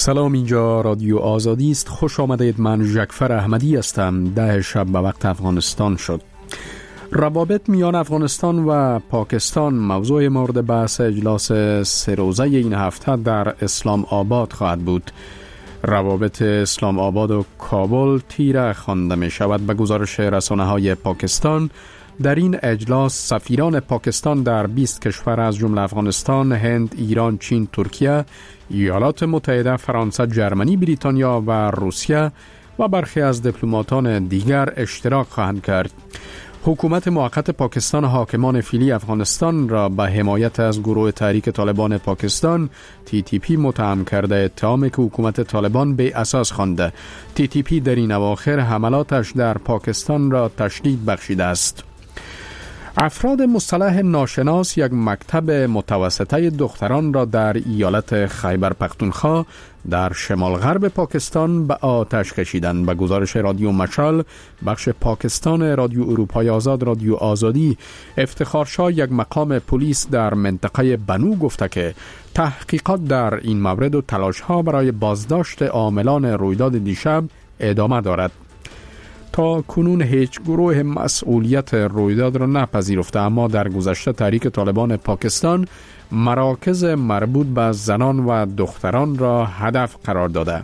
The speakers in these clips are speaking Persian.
سلام، اینجا رادیو آزادی است. خوش آمدید. من ژکفر احمدی هستم. 10 شب به وقت افغانستان شد. روابط میان افغانستان و پاکستان موضوع مورد بحث اجلاس 3 روزه این هفته در اسلام آباد خواهد بود. روابط اسلام آباد و کابل تیره خوانده می شود. به گزارش رسانه‌های پاکستان، در این اجلاس سفیران پاکستان در 20 کشور از جمله افغانستان، هند، ایران، چین، ترکیه، ایالات متحده، فرانسه، جرمنی، بریتانیا و روسیه و برخی از دیپلماتان دیگر اشتراک خواهند کرد. حکومت موقت پاکستان حاکمان فعلی افغانستان را به حمایت از گروه تحریک طالبان پاکستان TTP متهم کرده. اتهامی که حکومت طالبان به اساس خوانده. TTP در این اواخر حملاتش در پاکستان را تشدید بخشیده است. افراد مصطلح ناشناس یک مکتب متوسطه دختران را در ایالت خیبر پختونخوا در شمال غرب پاکستان به آتش کشیدند. به گزارش رادیو مشال، بخش پاکستان رادیو اروپای آزاد، رادیو آزادی، افتخارشاه یک مقام پلیس در منطقه بنو گفته که تحقیقات در این مورد و تلاش‌ها برای بازداشت عاملان رویداد دیشب ادامه دارد. تا کنون هیچ گروه مسئولیت رویداد را نپذیرفته، اما در گذشته تحریک طالبان پاکستان مراکز مربوط به زنان و دختران را هدف قرار داده.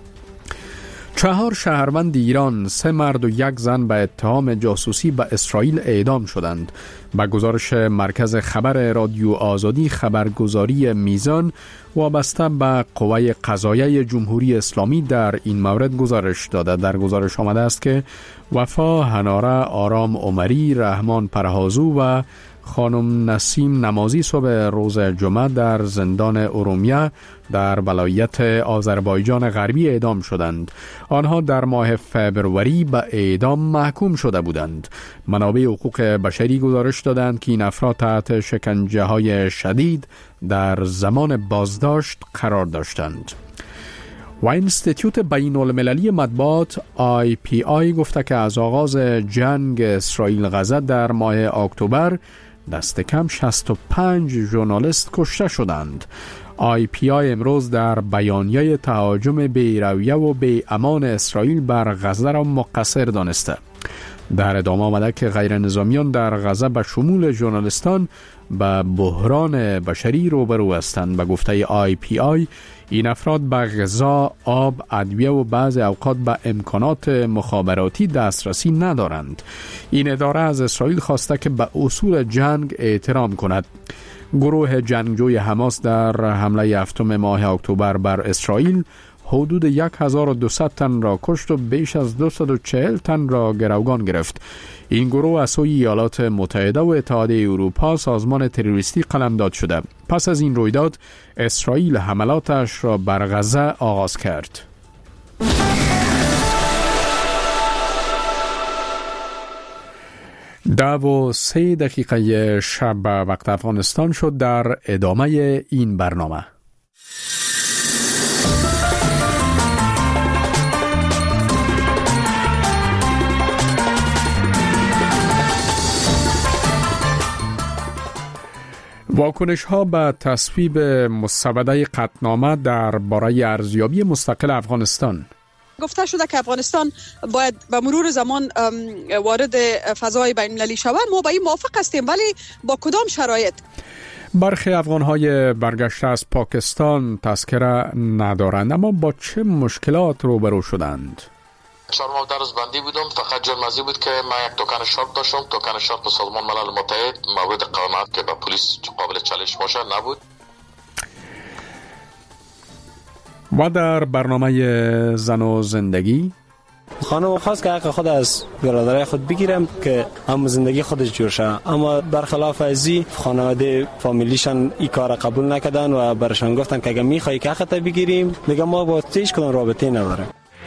4 شهروند ایران، 3 مرد و 1 زن به اتهام جاسوسی به اسرائیل اعدام شدند. به گزارش مرکز خبر رادیو آزادی، خبرگزاری میزان وابسته به قوه قضاییه جمهوری اسلامی در این مورد گزارش داده. در گزارش آمده است که وفا هناره، آرام عمری، رحمان پرهازو و خانم نسیم نمازی صبح روز جمعه در زندان ارومیه در ولایت آذربایجان غربی اعدام شدند. آنها در ماه فبروری به اعدام محکوم شده بودند. منابع حقوق بشری گزارش دادند که این افراد تحت شکنجه‌های شدید در زمان بازداشت قرار داشتند. و اینستیتوت بین المللی مطبوعات IPI گفته که از آغاز جنگ اسرائیل غزه در ماه اکتبر دست کم 65 ژورنالیست کشته شدند. IPI امروز در بیانیه تهاجم بی‌رویه و بی‌امان اسرائیل بر غزه را مقصر دانسته. در ادامه آمده که غیر نظامیان در غزه به شمول ژورنالیستان به بحران بشری روبرو هستند. به گفته IPI این افراد به غذا، آب، ادویه و بعض اوقات به امکانات مخابراتی دسترسی ندارند. این اداره از اسرائیل خواسته که به اصول جنگ احترام کند. گروه جنگجوی حماس در حمله 7 ماه اکتبر بر اسرائیل حدود 1200 تن را کشت و بیش از 240 تن را گروگان گرفت. این گروه از سوی ایالات متحده و اتحادیه اروپا سازمان تروریستی قلمداد شده. پس از این رویداد اسرائیل حملاتش را بر غزه آغاز کرد. و 3 دقیقه شب وقت افغانستان شد. در ادامه این برنامه واکنش ها به تصویب مسوده قطعنامه در باره ارزیابی مستقل افغانستان. گفته شده که افغانستان باید به مرور زمان وارد فضای بین المللی شود. ما با این موافق هستیم، ولی با کدام شرایط؟ برخی افغان‌های برگشته از پاکستان تذکره ندارند، اما با چه مشکلات روبرو شدند؟ 4 ماه درس بندی بودم. فقط جرم ازی بود که من یک توکن شرط داشتم. توکن شرط به سازمان ملل متحد مورد قانونت که به پلیس قابل چالش باشه نبود. و در برنامه زن و زندگی، خانم خواست که حق خود از برادرای خود بگیرم که هم زندگی خودش جور شه، اما برخلاف ازی خانواده فامیلیشان این کار قبول نکردن و برشان گفتن که اگه میخوای که حقت بگیریم، میگم ما با هیچ کدام رابطه نداریم.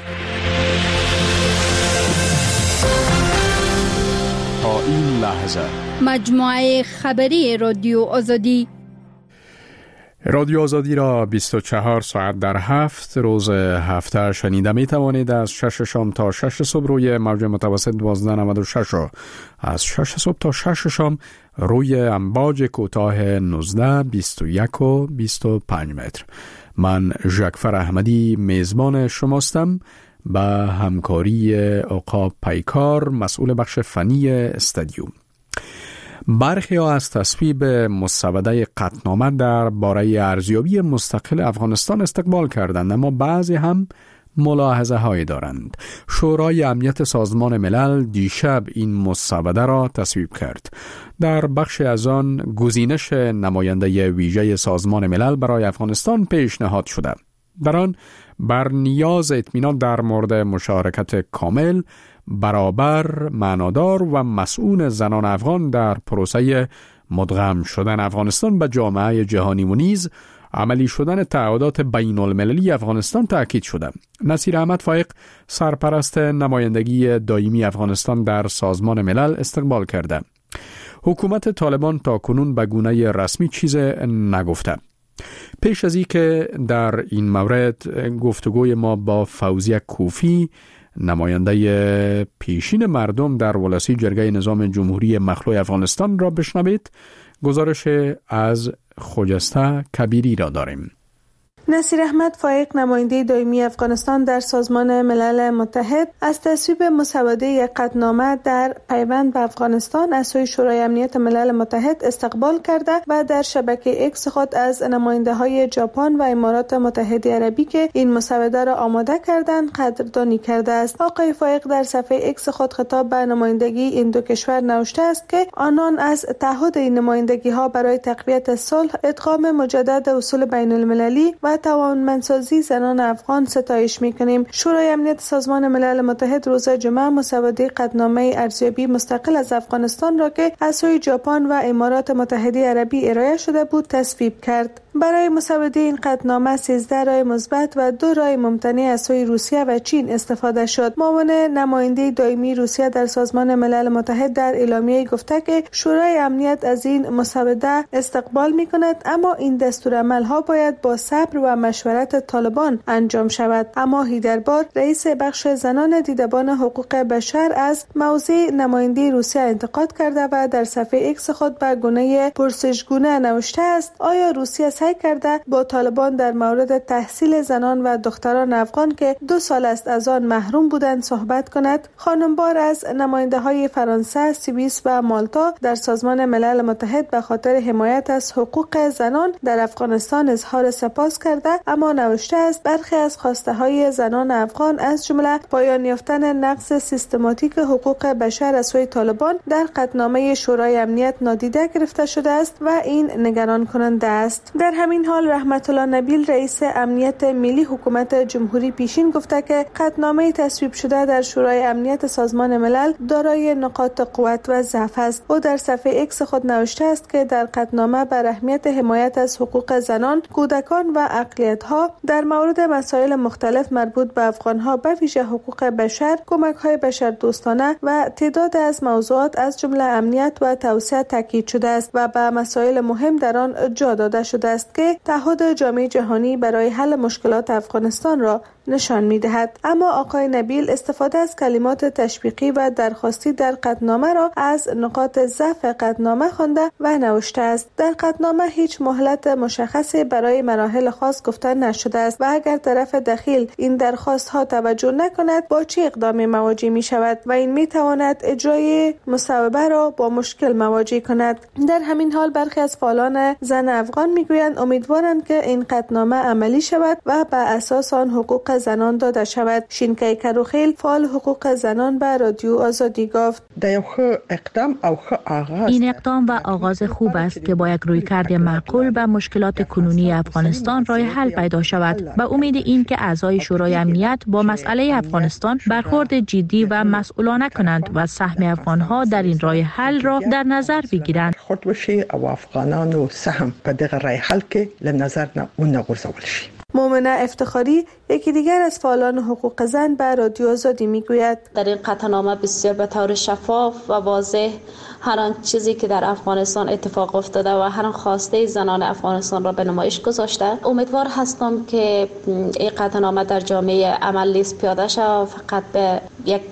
تا این لحظه مجموعه خبری رادیو آزادی. رادیو آزادی را 24 ساعت در 7 روز هفته شنیده می توانید. از 6 شام تا 6 صبح روی موج متوسط 1296 و از 6 صبح تا 6 شام روی امواج کوتاه 19، 21 و 25 متر. من ژکفر احمدی میزبان شماستم به همکاری عقاب پیکار مسئول بخش فنی استودیو. برخی ها از تصویب مسوده قطعنامه در باره ارزیابی مستقل افغانستان استقبال کردند، اما بعضی هم ملاحظه های دارند. شورای امنیت سازمان ملل دیشب این مسوده را تصویب کرد. در بخش از آن گزینش نماینده ویژه سازمان ملل برای افغانستان پیشنهاد شده. در آن بر نیاز اطمینان در مورد مشارکت کامل، برابر، معنادار و مسئول زنان افغان در پروسه مدغم شدن افغانستان به جامعه جهانی و نیز عملی شدن تعهدات بین المللی افغانستان تأکید شده. نصیر احمد فایق سرپرست نمایندگی دائمی افغانستان در سازمان ملل استقبال کرده. حکومت طالبان تا کنون به گونه رسمی چیز نگفته. پیش از این که در این مورد گفتگوی ما با فوزیه کوفی، نماینده پیشین مردم در ولسی جرگه نظام جمهوری مخلوع افغانستان را بشنوید، گزارش از خجسته کبیری را داریم. نصیر احمد فایق نماینده دائمی افغانستان در سازمان ملل متحد از تصویب مسوده قطعنامه در پیوند به افغانستان از سوی شورای امنیت ملل متحد استقبال کرده و در شبکه اکس خود از نماینده های ژاپن و امارات متحده عربی که این مسوده را آماده کردند قدردانی کرده است. آقای فایق در صفحه اکس خود خطاب به نمایندگی این دو کشور نوشته است که آنان از تعهد این نمایندگی ها برای تقویت صلح، ادغام مجدد اصول بین المللی و توانمندسازی زنان افغان ستایش می‌کنیم. شورای امنیت سازمان ملل متحد روز جمعه مسوده قطعنامه ارزیابی مستقل از افغانستان را که از سوی ژاپن و امارات متحده عربی ارائه شده بود تصویب کرد. برای مسوده این قطعنامه 13 رای مثبت و 2 رای ممتنع از سوی روسیه و چین استفاده شد. معاون نماینده دائمی روسیه در سازمان ملل متحد در اعلامیه گفته که شورای امنیت از این مسوده استقبال می‌کند، اما این دستورالعمل‌ها باید با صبر و مشورت طالبان انجام شود. اما هیدربار رئیس بخش زنان دیدبان حقوق بشر از موضع نماینده روسیه انتقاد کرده و در صفحه اکس خود به گونه پرسشگونه نوشته است: آیا روسیه سعی کرده با طالبان در مورد تحصیل زنان و دختران افغان که 2 سال است از آن محروم بودند صحبت کند؟ خانم بار از نماینده های فرانسه، سوئیس و مالتا در سازمان ملل متحد به خاطر حمایت از حقوق زنان در افغانستان اظهار سپاس کرده، اما نوشته است برخی از خواسته های زنان افغان از جمله پایان یافتن نقض سیستماتیک حقوق بشر از سوی طالبان در قطعنامه شورای امنیت نادیده گرفته شده است و این نگران کننده است. در همین حال رحمت الله نبیل رئیس امنیت ملی حکومت جمهوری پیشین گفته که قطعنامه تصویب شده در شورای امنیت سازمان ملل دارای نقاط قوت و ضعف است. او در صفحه اکس خود نوشته است که در قطعنامه بر اهمیت حمایت از حقوق زنان، کودکان و اقلیت‌ها در مورد مسائل مختلف مربوط به افغان‌ها به ویژه حقوق بشر، کمک‌های بشردوستانه و تعداد از موضوعات از جمله امنیت و توسعه تاکید شده است و به مسائل مهم در آن جا داده شده است که تعهد جامعه جهانی برای حل مشکلات افغانستان را نشان می‌دهد. اما آقای نبیل استفاده از کلمات تشویقی و درخواستی در قطعنامه را از نقاط ضعف قطعنامه خوانده و نوشته است: در قطعنامه هیچ مهلت مشخصی برای مراحل خاص گفته نشده است و اگر طرف دخیل این درخواست ها توجه نکند با چه اقدامی مواجه می شود و این می تواند اجرای مصوبه را با مشکل مواجه کند. در همین حال برخی از فعالان زن افغان میگویند امیدوارند که این قطعنامه عملی شود و بر اساس آن حقوق زنان داده شود. شینکای کروخیل فعال حقوق زنان به رادیو آزادی گفت: این اقدام و آغاز خوب است که با یک رویکرد معقول به مشکلات کنونی افغانستان راه حل پیدا شود. به امید این که اعضای شورای امنیت با مسئله افغانستان برخورد جدی و مسئولانه کنند و سهم افغانها در این راه حل را در نظر بگیرند. خود بشي او افغانانو سهم په دغه راه حل کې لنظر نه ونغورځول شي. مومنه افتخاری یکی دیگر از فعالان حقوق زن به رادیو آزادی میگوید: در این قطعنامه بسیار به طور شفاف و واضح هر آن چیزی که در افغانستان اتفاق افتاده و هر آن خواسته زنان افغانستان را به نمایش گذاشته. امیدوار هستم که این قطعنامه در جامعه عمل نیز پیاده شود، فقط به یک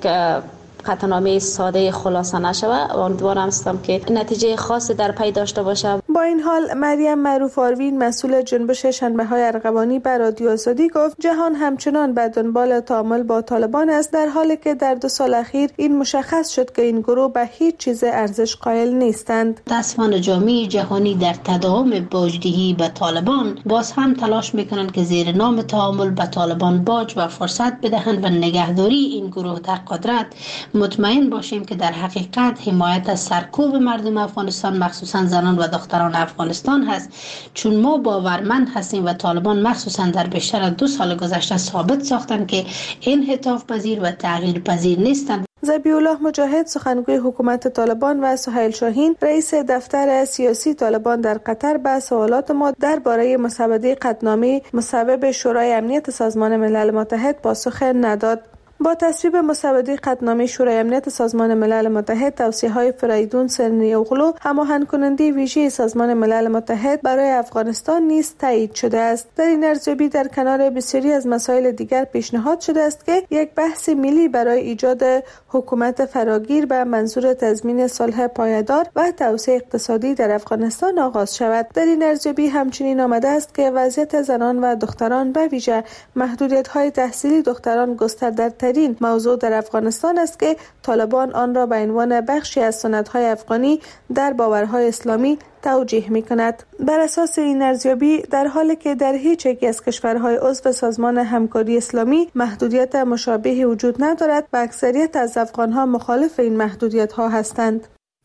قطعنامه ساده خلاصه نشود. امیدوارم هستم که نتیجه خاصی در پی داشته باشه. با این حال مریم معروف آروین مسئول جنبش شنبه‌های ارغوانی به رادیو آزادی گفت جهان همچنان به دنبال تعامل با طالبان است، در حالی که در 2 سال اخیر این مشخص شد که این گروه به هیچ چیز ارزش قائل نیستند. متاسفانه جامعه جهانی در تداوم باجدهی به طالبان باز هم تلاش میکنند که زیر نام تعامل به طالبان باج و فرصت بدهند و نگهداری این گروه در قدرت. مطمئن باشیم که در حقیقت حمایت از سرکوب مردم افغانستان مخصوصا زنان و دختران افغانستان هست، چون ما باورمند هستیم و طالبان مخصوصا در بیشتر از 2 سال گذشته ثابت ساختند که انعطاف پذیر و تغییر پذیر نیستند. ذبیح الله مجاهد سخنگوی حکومت طالبان و سهیل شاهین رئیس دفتر سیاسی طالبان در قطر به سوالات ما درباره مسوده قطعنامه مصوب شورای امنیت سازمان ملل متحد پاسخ نداد. با تصویب مسوده قطعنامه شورای امنیت سازمان ملل متحد، توصیه‌های فریدون سنی‌اوغلو هماهنگ کننده ویژه سازمان ملل متحد برای افغانستان نیز تایید شده است. در این ارزیابی در کنار بسیاری از مسائل دیگر پیشنهاد شده است که یک بحث ملی برای ایجاد حکومت فراگیر به منظور تضمین صلح پایدار و توسعه اقتصادی در افغانستان آغاز شود. در این ارزیابی همچنین آمده است که وضعیت زنان و دختران به ویژه محدودیت‌های تحصیلی دختران گسترده‌ترین موضوع در افغانستان است که طالبان آن را به عنوان بخشی از سنت‌های افغانی در باورهای اسلامی توجیه می‌کند. بر اساس این ارزیابی، در حالی که در هیچ یک از کشورهای عضو سازمان همکاری اسلامی محدودیت مشابهی وجود ندارد و اکثریت از افغان‌ها مخالف این محدودیت‌ها هستند.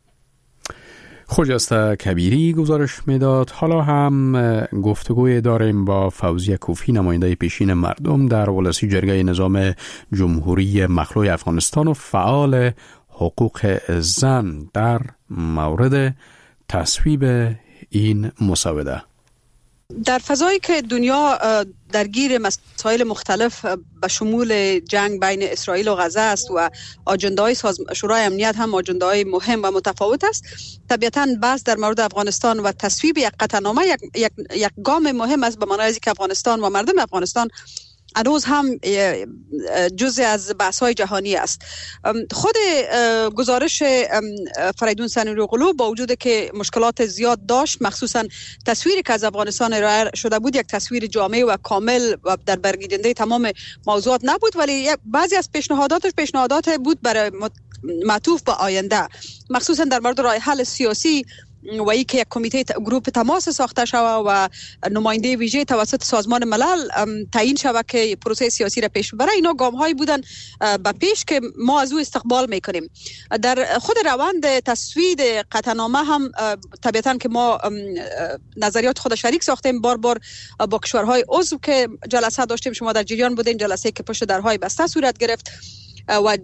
خجسته کبیری گزارش میداد. حالا هم گفتگوی داریم با فوزیه کوفی، نماینده پیشین مردم در ولسی جرگه نظام جمهوری مخلوع افغانستان و فعال حقوق زن در مورد تصویب این مسوده. در فضایی که دنیا درگیر مسائل مختلف به شمول جنگ بین اسرائیل و غزه است و آجنده‌های شورای امنیت هم آجنده‌های مهم و متفاوت است، طبیعتاً بحث در مورد افغانستان و تصویب یک قطعنامه یک گام مهم است، به معنای که افغانستان و مردم افغانستان هنوز هم جزء از بحث‌های جهانی است. خود گزارش فریدون سنی‌اوغلو با وجود که مشکلات زیاد داشت، مخصوصا تصویری که از افغانستان ارائه شده بود یک تصویر جامع و کامل و در برگیرنده تمام موضوعات نبود، ولی بعضی از پیشنهادات بود برای معطوف به آینده، مخصوصا در مورد راه حل سیاسی و ای که یک کمیته گروپ تماس ساخته شود و نماینده ویژه توسط سازمان ملل تعیین شود که پروسه سیاسی را پیش ببره. اینا گام هایی بودن به پیش که ما از او استقبال میکنیم. در خود روند تصویب قطعنامه هم طبیعتاً که ما نظریات خود شریک ساختیم، بار با کشورهای عضو که جلسه داشتیم، شما در جریان بودین، جلسه که پشت درهای بسته صورت گرفت و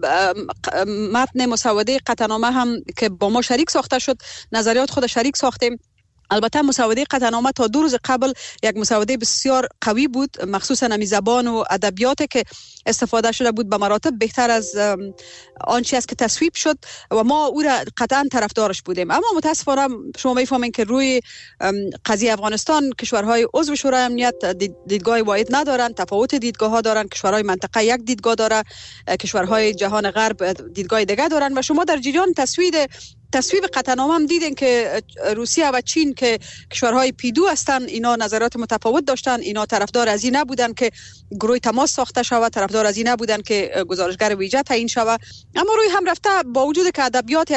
متن مسوده قطعنامه هم که با ما شریک ساخته شد، نظریات خود شریک ساختیم. البته مسوده قطعنامه تا 2 روز قبل یک مسوده بسیار قوی بود، مخصوصا امی زبان و ادبیات که استفاده شده بود به مراتب بهتر از آنچه است که تصویب شد و ما او را قطعا طرفدارش بودیم. اما متاسفانه شما میفهمین که روی قضیه افغانستان کشورهای عضو شورای امنیت دیدگاه واحد ندارن، تفاوت دیدگاه ها دارن. کشورهای منطقه یک دیدگاه داره، کشورهای جهان غرب دیدگاه دیگه دارن و شما در جریان تصویب قطعنامه هم دیدین که روسیه و چین که کشورهای پیدو هستن، اینا نظرات متفاوت داشتن. اینا طرفدار از این نبودن که گروه تماس ساخته شود، طرفدار از این نبودن که گزارشگر ویژه تعیین شود. اما روی هم رفته با وجود که ادبیات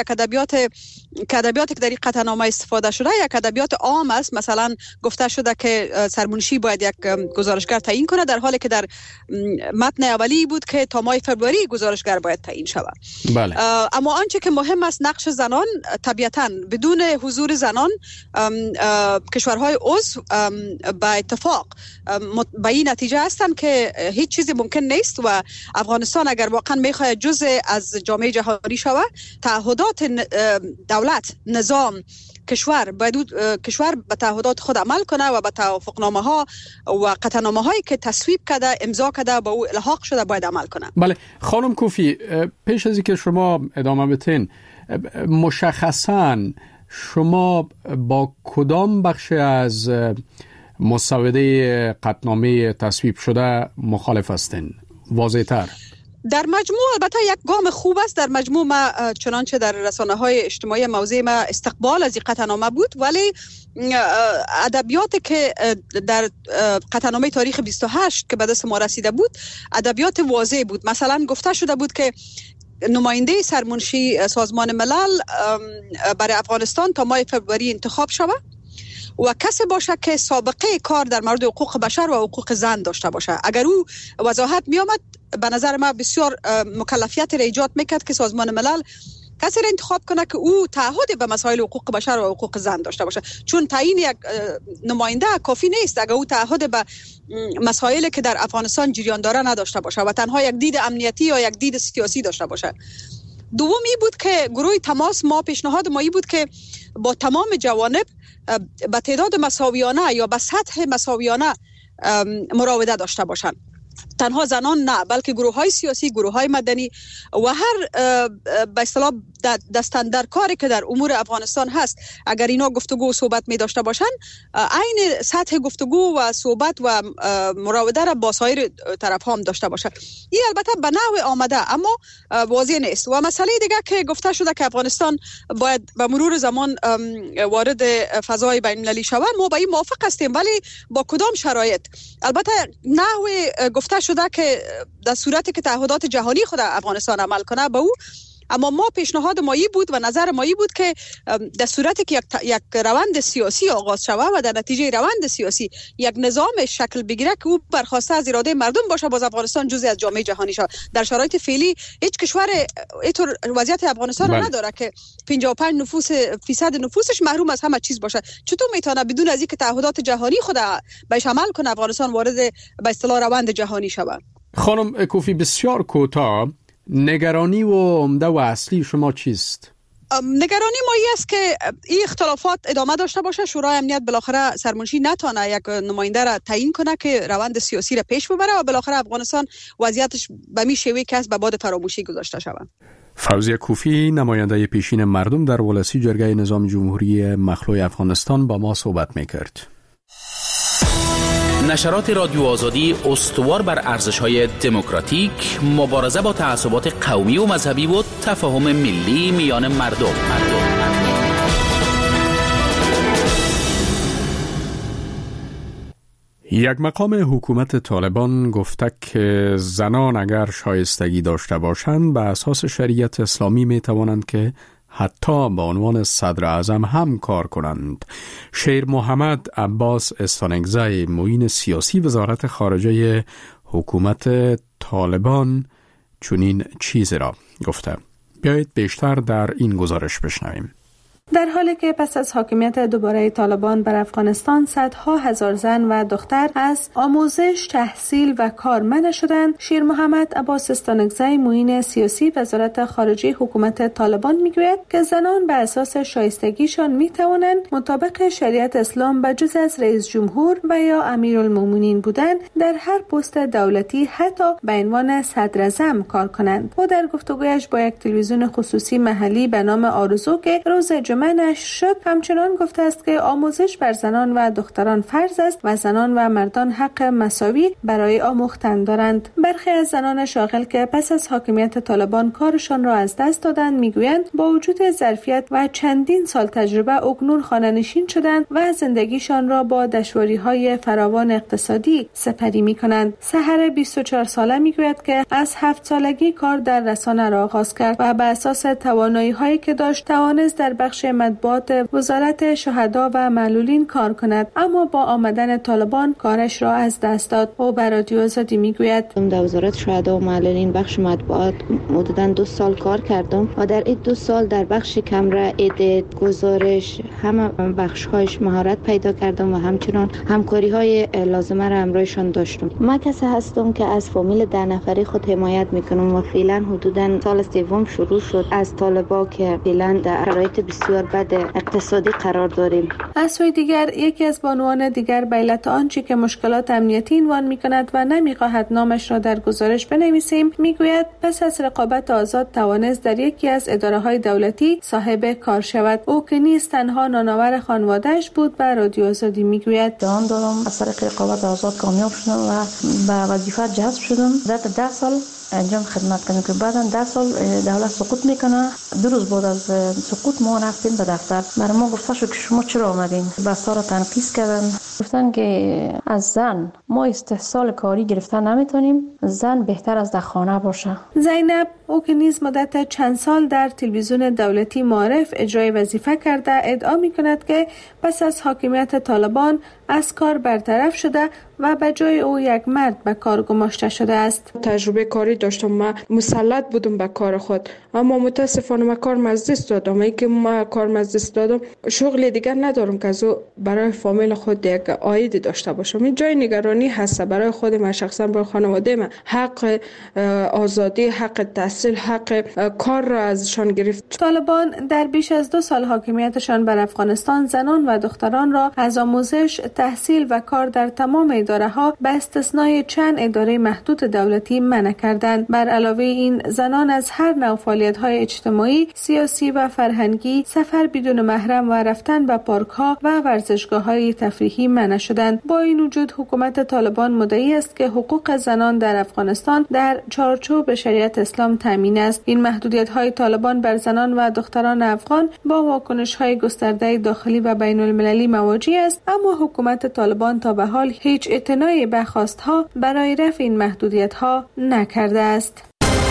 که در این قطعنامه استفاده شده یک ادبیات عام است. مثلا گفته شده که سرمنشی باید یک گزارشگر تعیین کنه، در حالی که در متن اولی بود که تا ماه فوریه گزارشگر باید تعیین شود. بله. اما آنچه که مهم است نقش زنان، طبیعتاً بدون حضور زنان کشورهای عضو با اتفاق به این نتیجه هستند که هیچ چیزی ممکن نیست و افغانستان اگر واقعا میخواد جزء از جامعه جهانی شود، تعهدات دولت، نظام، کشور به تعهدات خود عمل کنه و به توافقنامه ها و قطعنامه هایی که تصویب کرده، امضا کرده، با او الحاق شده باید عمل کنه. بله خانم کوفی، پیش از اینکه شما ادامه بدین، مشخصاً شما با کدام بخش از مسوده قطعنامه تصویب شده مخالف هستین؟ واضح تر. در مجموع البته یک گام خوب است. در مجموع ما چنانچه در رسانه‌های اجتماعی موضوع ما استقبال از این قطعنامه بود، ولی ادبیاتی که در قطعنامه تاریخ 28 که به دست ما رسیده بود ادبیات واضح بود. مثلا گفته شده بود که نماینده سرمنشی سازمان ملل برای افغانستان تا ماه فوریه انتخاب شود و کسی باشه که سابقه کار در مورد حقوق بشر و حقوق زن داشته باشه. اگر او وضاحت می آمد به نظر من بسیار مکلفیت را ایجاد میکرد که سازمان ملل کسی را انتخاب کنه که او تعهد به مسائل حقوق بشر و حقوق زن داشته باشه، چون تعیین یک نماینده کافی نیست اگر او تعهد به مسائلی که در افغانستان جریان داره نداشته باشه و تنها یک دید امنیتی یا یک دید سیاسی داشته باشه. دومی بود که گروه تماس ما پیشنهاد ما بود که با تمام جوانب به تعداد مساویانه یا به سطح مساویانه مراوده داشته باشند. تنها زنان نه، بلکه گروه‌های سیاسی، گروه‌های مدنی و هر به اصطلاح دستن در کاری که در امور افغانستان هست، اگر اینا گفتگو و صحبت می داشته باشن، عین سطح گفتگو و صحبت و مراوده را با سایر طرف هم داشته باشه. این البته به نحو آمده اما واضح نیست. و مسئله دیگه که گفته شده که افغانستان باید به مرور زمان وارد فضای بین المللی شود، ما با این موافق هستیم، ولی با کدام شرایط؟ البته نحو گفته شده که در صورتی که تعهدات جهانی خود افغانستان عمل کنه به او، اما ما پیشنهاد مایی بود و نظر مایی بود که در صورتی که یک روند سیاسی آغاز شود و در نتیجه روند سیاسی یک نظام شکل بگیره که او برخواسته از اراده مردم باشه، باز افغانستان جزئی از جامعه جهانی شود. در شرایط فعلی هیچ کشور اینطور وضعیت افغانستان رو نداره که 55% نفوسش محروم از همه چیز باشه. چطور میتونه بدون از اینکه تعهدات جهانی خود بهش عمل کنه افغانستان وارد به اصطلاح روند جهانی شود؟ خانم کوفی، بسیار کوتاه، نگرانی و عمده و اصلی شما چیست؟ نگرانی ما است که این اختلافات ادامه داشته باشه. شورای امنیت بالاخره سرمنشی نتونه یک نماینده را تعیین کنه که روند سیاسی را پیش ببره و بالاخره افغانستان وضعیتش به می شوی که از به باد فراموشی گذاشته شود. فوزیه کوفی، نماینده پیشین مردم در ولسی جرگه نظام جمهوری مخلوع افغانستان، با ما صحبت میکرد. نشرات رادیو آزادی استوار بر ارزش‌های دموکراتیک، مبارزه با تعصبات قومی و مذهبی و تفاهم ملی میان مردم. یک مقام حکومت طالبان گفته که زنان اگر شایستگی داشته باشند به اساس شریعت اسلامی می توانند که حتی به عنوان صدر اعظم هم کار کنند. شیر محمد عباس استانگزی، معین سیاسی وزارت خارجه حکومت طالبان، چنین چیزی را گفته. بیایید بیشتر در این گزارش بشنویم. در حالی که پس از حاکمیت دوباره طالبان بر افغانستان صدها هزار زن و دختر از آموزش، تحصیل و کار منع شدند، شیر محمد عباس استانگزی، معین سیاسی وزارت خارجه حکومت طالبان میگوید که زنان به اساس شایستگیشان میتوانند مطابق شریعت اسلام بجز از رئیس جمهور و یا امیرالمومنین بودن در هر پست دولتی حتی به عنوان صدر اعظم کار کنند. او در گفتگویش با یک تلویزیون خصوصی محلی به نام آرزو که روز نشر شد همچنان گفته است که آموزش بر زنان و دختران فرض است و زنان و مردان حق مساوی برای آموختن دارند. برخی از زنان شاغل که پس از حاکمیت طالبان کارشان را از دست دادند میگویند با وجود ظرفیت و چندین سال تجربه اکنون خانه‌نشین شدند و زندگیشان را با دشواری‌های فراوان اقتصادی سپری می‌کنند. سحر 24 ساله میگوید که از 7 سالگی کار در رسانه را آغاز کرد و بر اساس توانایی‌هایی که داشت توانست در بخش مطبوعات وزارت شهدا و معلولین کار کند، اما با آمدن طالبان کارش را از دست داد. او بر رادیو آزادی میگوید در وزارت شهدا و معلولین بخش مطبوعات حدوداً 2 سال کار کردم و در این 2 سال در بخش کمره، ادیت، گزارش، همه بخش‌هایش مهارت پیدا کردم و همچنان همکاری‌های لازمه را همراهشان داشتم. من کسی هستم که از فامیل 10 نفری خود حمایت میکنم و فعلا حدوداً سال سوم شروع شد از طالبا که فعلا در شرایط بسیار بد اقتصادی قرار داریم. از سوی دیگر یکی از بانوان دیگر به علت آنچه که مشکلات امنیتی عنوان می‌کند و نمی‌خواهد نامش را در گزارش بنویسیم میگوید پس از رقابت آزاد توانست در یکی از اداره‌های دولتی صاحب کار شود. او که نیز تنها نانآور خانواده‌اش بود به رادیو آزادی میگوید جان دادم، از طریق رقابت آزاد کامیاب شدم و به وظیفه جذب شدم. در 10 سال انجام خدمت کنیم که بعدا 10 سال دولت سقوط میکنه. 2 روز بعد از سقوط ما رفتیم به دفتر. برای ما گفته شد که شما چرا آمدین؟ بسا را تنقیص کردن. گفتن که از زن ما استحصال کاری گرفتن نمیتونیم، زن بهتر از در خانه باشه. زینب او که نیز مدت چند سال در تلویزیون دولتی معارف اجرای وظیفه کرده ادعا میکند که پس از حاکمیت طالبان از کار برطرف شده و به جای او یک مرد به کار گماشته شده است. تجربه کاری داشتم، من مسلط بودم به کار خود، اما متاسفانه من کار از دادم. ای که من کار از دادم، شغل دیگر ندارم که از برای فامیل خود یک عاید داشته باشم. این جای نگرانی هست برای خود من شخصا، برای خانواده من. حق آزادی، حق تحصیل، حق کار را ازشان گرفت. طالبان در بیش از 2 سال حاکمیتشان بر افغانستان زنان و دختران را از آموزش، تحصیل و کار در تمام اداره ها به استثنای چند اداره محدود دولتی منع کردند. بر علاوه این، زنان از هر نوع فعالیت های اجتماعی، سیاسی و فرهنگی، سفر بدون محرم و رفتن به پارک ها و ورزشگاه های تفریحی منع شدند. با این وجود حکومت طالبان مدعی است که حقوق زنان در افغانستان در چارچوب شریعت اسلام تامین است. این محدودیت های طالبان بر زنان و دختران افغان با واکنش های گسترده داخلی و بین المللی مواجه است، اما حکومت طالبان تا به حال هیچ اعتنایی به خواستها برای رفع این محدودیت ها نکرده است.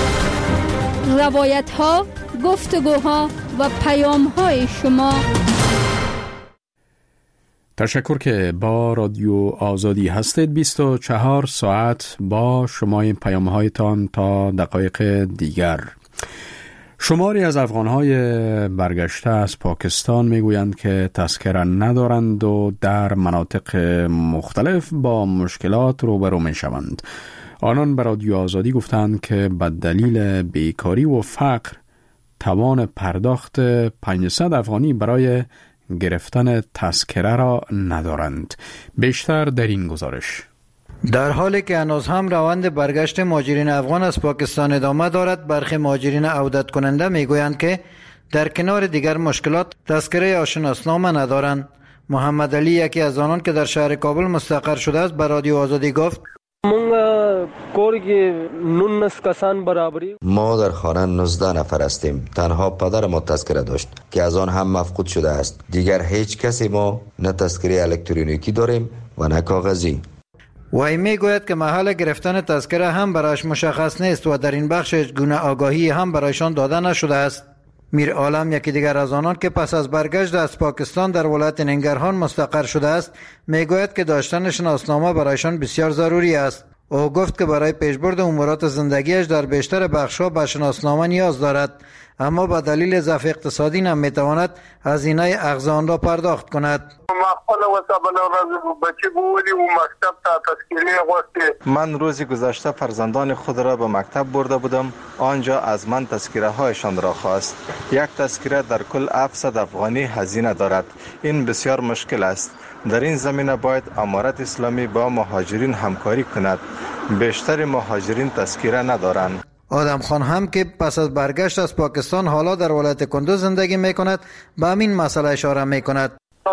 روایت ها، گفتگوها و پیام های شما. تشکر که با رادیو آزادی هستید. 24 ساعت با شما این پیام هایتان تا دقایق دیگر. شماری از افغانهای برگشته از پاکستان میگویند که تذکره ندارند و در مناطق مختلف با مشکلات روبرو میشوند. آنان به رادیو آزادی گفتند که به دلیل بیکاری و فقر توان پرداخت 500 افغانی برای گرفتن تذکره را ندارند. بیشتر در این گزارش. در حالی که هنوز هم روند برگشت مهاجرین افغان از پاکستان ادامه دارد، برخی مهاجرین عودت کننده میگویند که در کنار دیگر مشکلات تذکره آشناسنامه ندارند. محمد علی، یکی از آنان که در شهر کابل مستقر شده است، به رادیو آزادی گفت: ما در خانه 19 نفر هستیم. تنها پدر ما تذکره داشت که از آن هم مفقود شده است. دیگر هیچ کسی ما نه تذکره الکترونیکی داریم و نه کاغذی. وی میگوید که محل گرفتن تذکره هم برایش مشخص نیست و در این بخش هیچ گونه آگاهی هم برایشان داده نشده است. میر عالم، یکی دیگر از آنان که پس از برگشت از پاکستان در ولایت ننگرهان مستقر شده است، میگوید که داشتن شناسنامه برایشان بسیار ضروری است. او گفت که برای پیشبرد امورات زندگیش در بیشتر بخش‌ها به شناسنامه نیاز دارد، اما به دلیل ضعف اقتصادی نمیتواند هزینه اخذ آن را پرداخت کند. من روزی گذشته فرزندان خود را به مکتب برده بودم. آنجا از من تذکره هایشان را خواست. یک تذکره در کل 700 افغانی هزینه دارد. این بسیار مشکل است. در این زمینه باید امارت اسلامی با مهاجرین همکاری کند. بیشتر مهاجرین تذکره ندارند. آدم خان هم که پس از برگشت از پاکستان حالا در ولایت کندوز زندگی می کند، به همین مسئله اشاره می کند.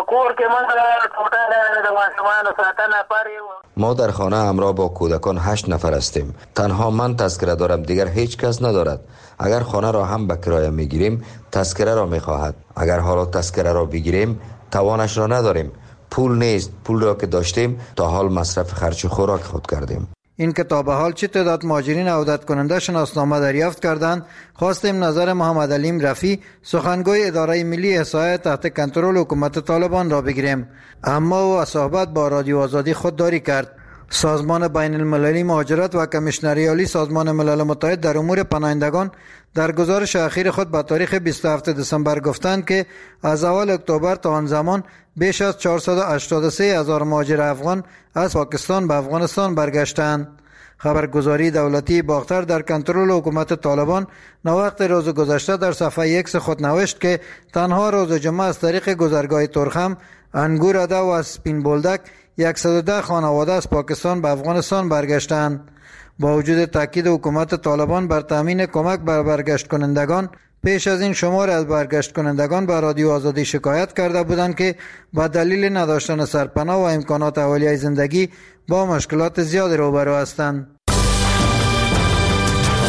ما در خانه همراه با کودکان 8 نفر هستیم. تنها من تذکره دارم، دیگر هیچ کس ندارد. اگر خانه را هم به کرایه می گیریم تذکره را می خواهد. اگر حالا تذکره را بگیریم توانش را نداریم. پول نیست. پول را که داشتیم تا حال مصرف خرچ خوراک خود کردیم. این که تا به حال چه تعداد مهاجرین عودت کننده شناسنامه دریافت کردند، خواستیم نظر محمد علی رفی، سخنگوی اداره ملی احصایه تحت کنترل حکومت طالبان را بگیریم، اما او از صحبت با رادیو آزادی خودداری کرد. سازمان بین المللی مهاجرت و کمیشنری عالی سازمان ملل متحد در امور پناهندگان در گزارش اخیر خود به تاریخ 27 دسامبر گفتند که از اول اکتبر تا آن زمان بیش از 483,000 مهاجر افغان از پاکستان به افغانستان برگشتند. خبرگزاری دولتی باختر در کنترل حکومت طالبان نوقت روز گذشته در صفحه X خود نوشت که تنها روز جمعه از طریق گذرگاه ترخم، انگوراده و سپین بولدک 110 خانواده از پاکستان به افغانستان برگشتند. با وجود تاکید حکومت طالبان بر تامین کمک بر برگشت کنندگان، پیش از این شمار از برگشت کنندگان به رادیو آزادی شکایت کرده بودند که با دلیل نداشتن سرپناه و امکانات اولیه زندگی با مشکلات زیاد روبرو هستند.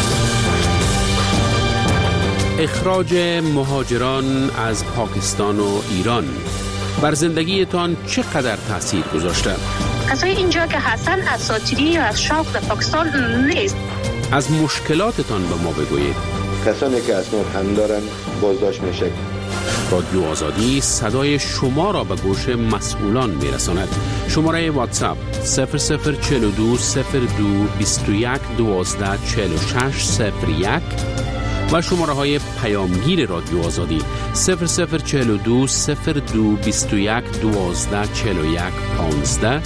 اخراج مهاجران از پاکستان و ایران بر زندگیتان چقدر تأثیر گذاشته؟ کسای اینجا که هستن اساطیری یا از شوق در پاکستان نیست. از مشکلاتتان به ما بگویید. کسانی که اسناد هم دارن بازداشت میشه. رادیو آزادی صدای شما را به گوش مسئولان میرساند. شماره واتساپ 0042 02 21 12 46 01 و شماره های پیامگیر رادیو آزادی 0042 02 21 12 41 15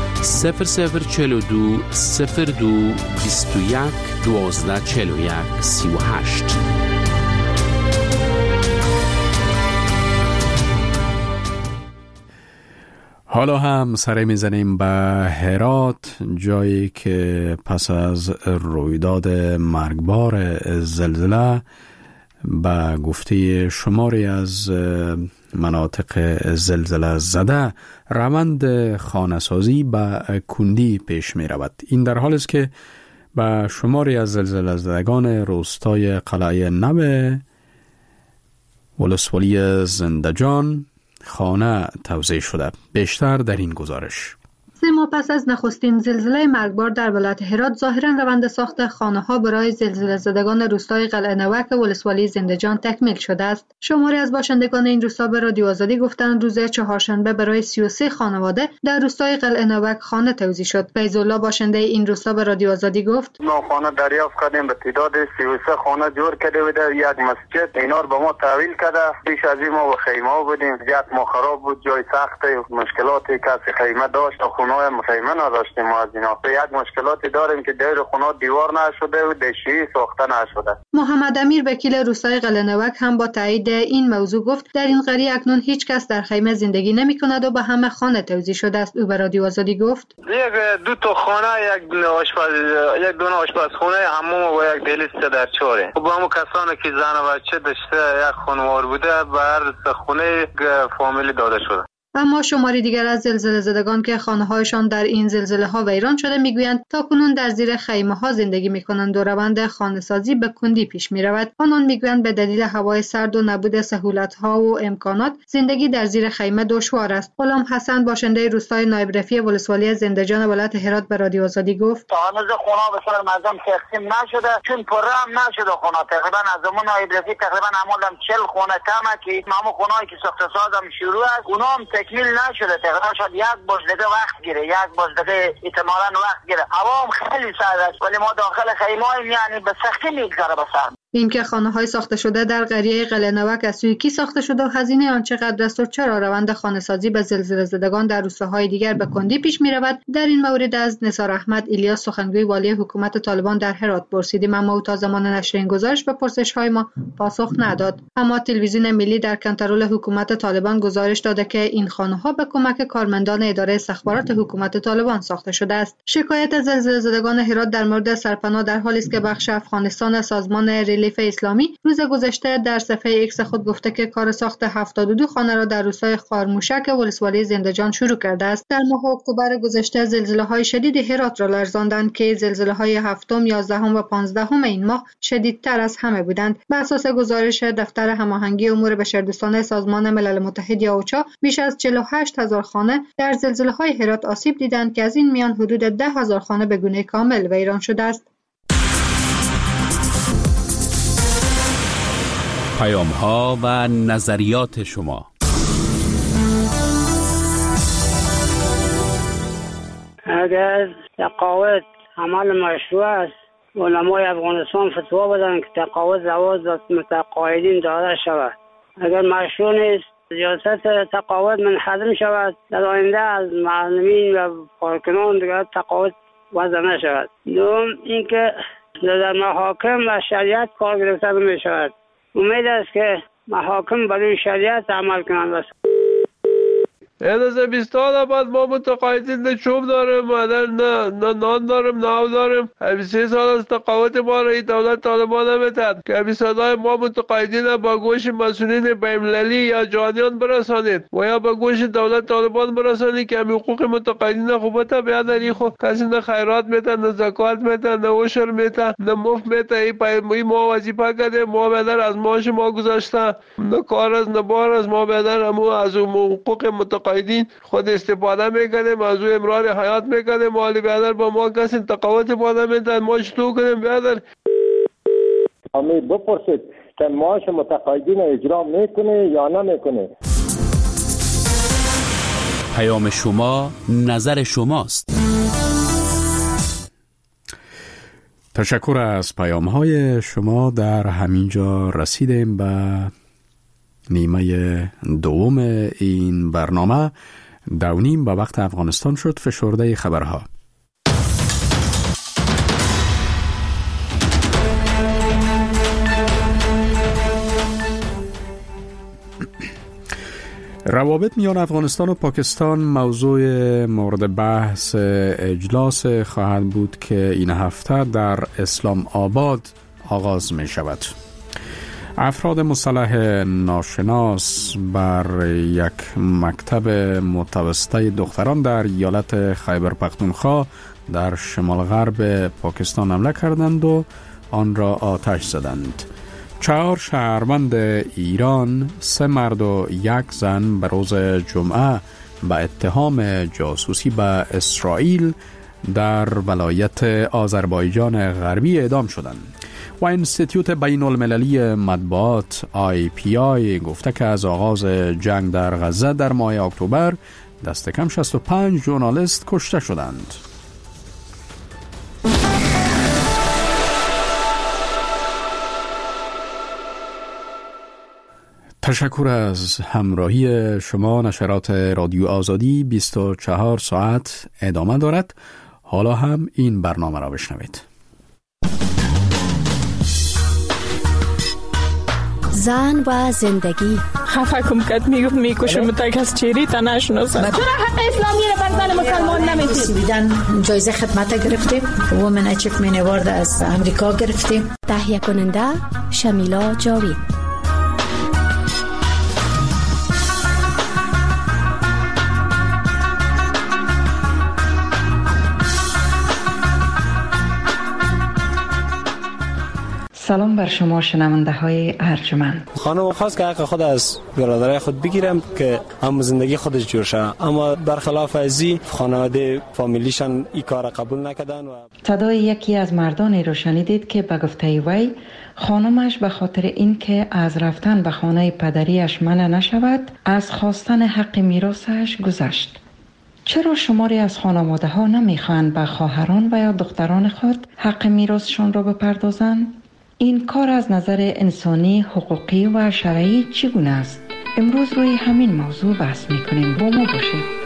0042 02 21 12 41 38. حالا هم سر میزنیم به هرات، جایی که پس از رویداد مرگبار زلزله به گفته شماری از مناطق زلزله زده روند خانه‌سازی به کندی پیش می رود. این در حال است که به شماری از زلزله زدگان روستای قلعه نو ولسوالی زندجان خانه توزیع شده. بیشتر در این گزارش. 3 ماه پس از نخستین زلزله مرگبار در ولایت هرات ظاهراً روند ساخت خانه‌ها برای زلزله زدگان روستای قلعه نوک ولسوالی زندجان تکمیل شده است. شماری از باشندگان این روستا به رادیو آزادی گفتند روز چهارشنبه برای 33 خانواده در روستای قلعه نوک خانه توزیع شد. فیض‌الله باشنده این روستا به رادیو آزادی گفت: ما خانه دریافت کردیم، به تعداد 33 خانه جور کرده بود، یک مسجد اینا رو به ما تحویل کرده. پیش از این ما و خیمه بودیم، یک ما خراب بود، جای سخت مشکلاتی کسی خیمه داشت، خونه خیمه نداشتیم. ما از اینا یک مشکلاتی داریم که دیر خونه دیوار نشده و دشی ساخته نشده. محمد امیر وکیل روستای قلعه نوک هم با تایید این موضوع گفت در این قریه اکنون هیچ کس در خیمه زندگی نمی کند و به همه خانه توزیع شده است. او به رادیو آزادی گفت: دو تا خانه، یک دونه آشپزخانه، حموم و یک دهلیز در چاره. با همون کسانی که زن و بچه داشته یک خانوار بوده بر خونه فامیلی داده شده. اما شماری دیگر از زلزله زدگان که خانه‌هایشان در این زلزله ها ویران شده میگویند تاکنون در زیر خیمه ها زندگی میکنند و روند خانه‌سازی به کندی پیش میرود. آنان میگویند به دلیل هوای سرد و نبود سهولت ها و امکانات زندگی در زیر خیمه دشوار است. غلام حسن باشنده روستای نایب رفیع ولسوالی زندجان ولایت هرات به رادیو آزادی گفت: هنوز خونه به صورت منظم تقسیم نشده، چون پره هم نشده خونه. تقریبا از زمان نایب رفیع تقریبا عملاً 40 خونه کمه که همون خونه‌ای که ساخته سازم شروع است اونها هم تکمیل نشده. تقریبا شاید یک باش دیگه وقت گیره، یک باش دیگه احتمالاً وقت گیره. هوا هم خیلی سرد است ولی ما داخل خیمه‌ایم، یعنی به سختی میگذره به سر. این که خانه‌های ساخته شده در قریه قلعه نوک از سوی کی ساخته شده و هزینه آن چقدر است و چرا روند خانه‌سازی به زلزله زدگان در روستاهای دیگر به کندی پیش می‌رود، در این مورد از نثار احمد الیاس سخنگوی والی حکومت طالبان در هرات پرسیدیم، اما او تا زمان نشر این گزارش به پرسش‌های ما پاسخ نداد. اما تلویزیون ملی در کنترول حکومت طالبان گزارش داده که این خانه‌ها به کمک کارمندان اداره استخبارات حکومت طالبان ساخته شده است. شکایت از زلزله زدگان هرات در مورد سرپناه در حالی است که بخش افغانستان سازمان ریلیف اسلامی روز گذشته در صفحه ایکس خود گفته که کار ساخت 72 خانه را در روستای خارموشک ولسوالی زندجان شروع کرده است. در ماه اکتبر گذشته زلزله‌های شدید هرات را لرزاندند که زلزله‌های 7، 11 و 15 این ماه شدیدتر از همه بودند. بر اساس گزارش دفتر هماهنگی امور بشردوستانه سازمان ملل متحد یا اوچا، بیش از 48,000 خانه در زلزله‌های هرات آسیب دیدند که از این میان حدود 10,000 خانه به گونه کامل ویران شده است. پیام‌ها و نظریات شما. اگر تقاعد عمل مشروع است، علمای افغانستان فتوا بدن که تقاعد زواج متقاعدین داده شود. اگر مشروع نیست، سیاست تقاعد منحدم شود، در آینده از معلمین و کارکنان دیگر تقاعد وضع نشود. دوم اینکه در محاکم و شریعت کار گرفته می شود. امید است که محاکم برای شریعت عمل کنند. این از 20 سال بعد ما متقاعدین نه چوب داریم نه نان داریم نه آب داریم. 23 سال از تقاعد ما را دولت طالبان نمیتد که صدای ما متقاعدین با گوش مسئولین بین‌المللی یا جهانیان برسانید و یا با گوش دولت طالبان برسانید که حقوق متقاعدین خوبت بیاد داری. خب کسی نه خیرات میتن نه زکات میتن نه عشر میتن نه مفت میتن. این ما وظیفه کرده ما بدر از معاش ما گذاشته نه کار از نه بار از ما بدر اما از حقوق متقاعدین خود استفاده میکنیم از او امرار حیات میکنیم. مالی بدر با ما کسی تقاوت بالا میتن ما چطور کنیم بدر امی بپرسید که معاش متقاعدین اجرا میکنه یا نمیکنه. پیام شما نظر شماست. تشکر از پیام های شما. در همینجا رسیدیم به نیمه دوم این برنامه. 2:30 به وقت افغانستان شد. فشرده خبرها. روابط میان افغانستان و پاکستان موضوع مورد بحث اجلاس خواهد بود که این هفته در اسلام آباد آغاز می شود. افراد مسلح ناشناس بر یک مکتب متوسطه دختران در ایالت خیبر پختونخوا در شمال غرب پاکستان حمله کردند و آن را آتش زدند. 4 شهروند ایران، 3 مرد و 1 زن به روز جمعه به اتهام جاسوسی به اسرائیل در ولایت آذربایجان غربی اعدام شدند. و انستیتوت بین المللی مطبوعات IPI گفته که از آغاز جنگ در غزه در ماه اکتبر دست کم 65 ژورنالیست کشته شدند. تشکر از همراهی شما. نشرات رادیو آزادی 24 ساعت ادامه دارد. حالا هم این برنامه را بشنوید. زن و زندگی. خفه کم کد میکشم تک از چیری تا نشناسم. چرا حق اسلامی را بر زن مسلمان نمیدید؟ جایزه خدمت گرفتیم. وومن اچیومنت اوارد از امریکا گرفتیم. تهیه کننده شمیلا جاوید. سلام بر شما شنونده های ارجمند. خانم خواست که حق خود از برادرای خود بگیرم که هم زندگی خودش جور شه، اما برخلاف ازی خانواده فامیلیشان این کار قبول نکردن. و صدای یکی از مردانی رو شنیدید که به گفته وی خانمش به خاطر این که از رفتن به خانه پدریش منع نشود از خواستن حق میراثش گذشت. چرا شماری از خانواده ها نمیخوان به خواهران و یا دختران خود حق میراثشان را بپردازند؟ این کار از نظر انسانی، حقوقی و شرعی چگونه است؟ امروز روی همین موضوع بحث میکنیم. با ما باشید.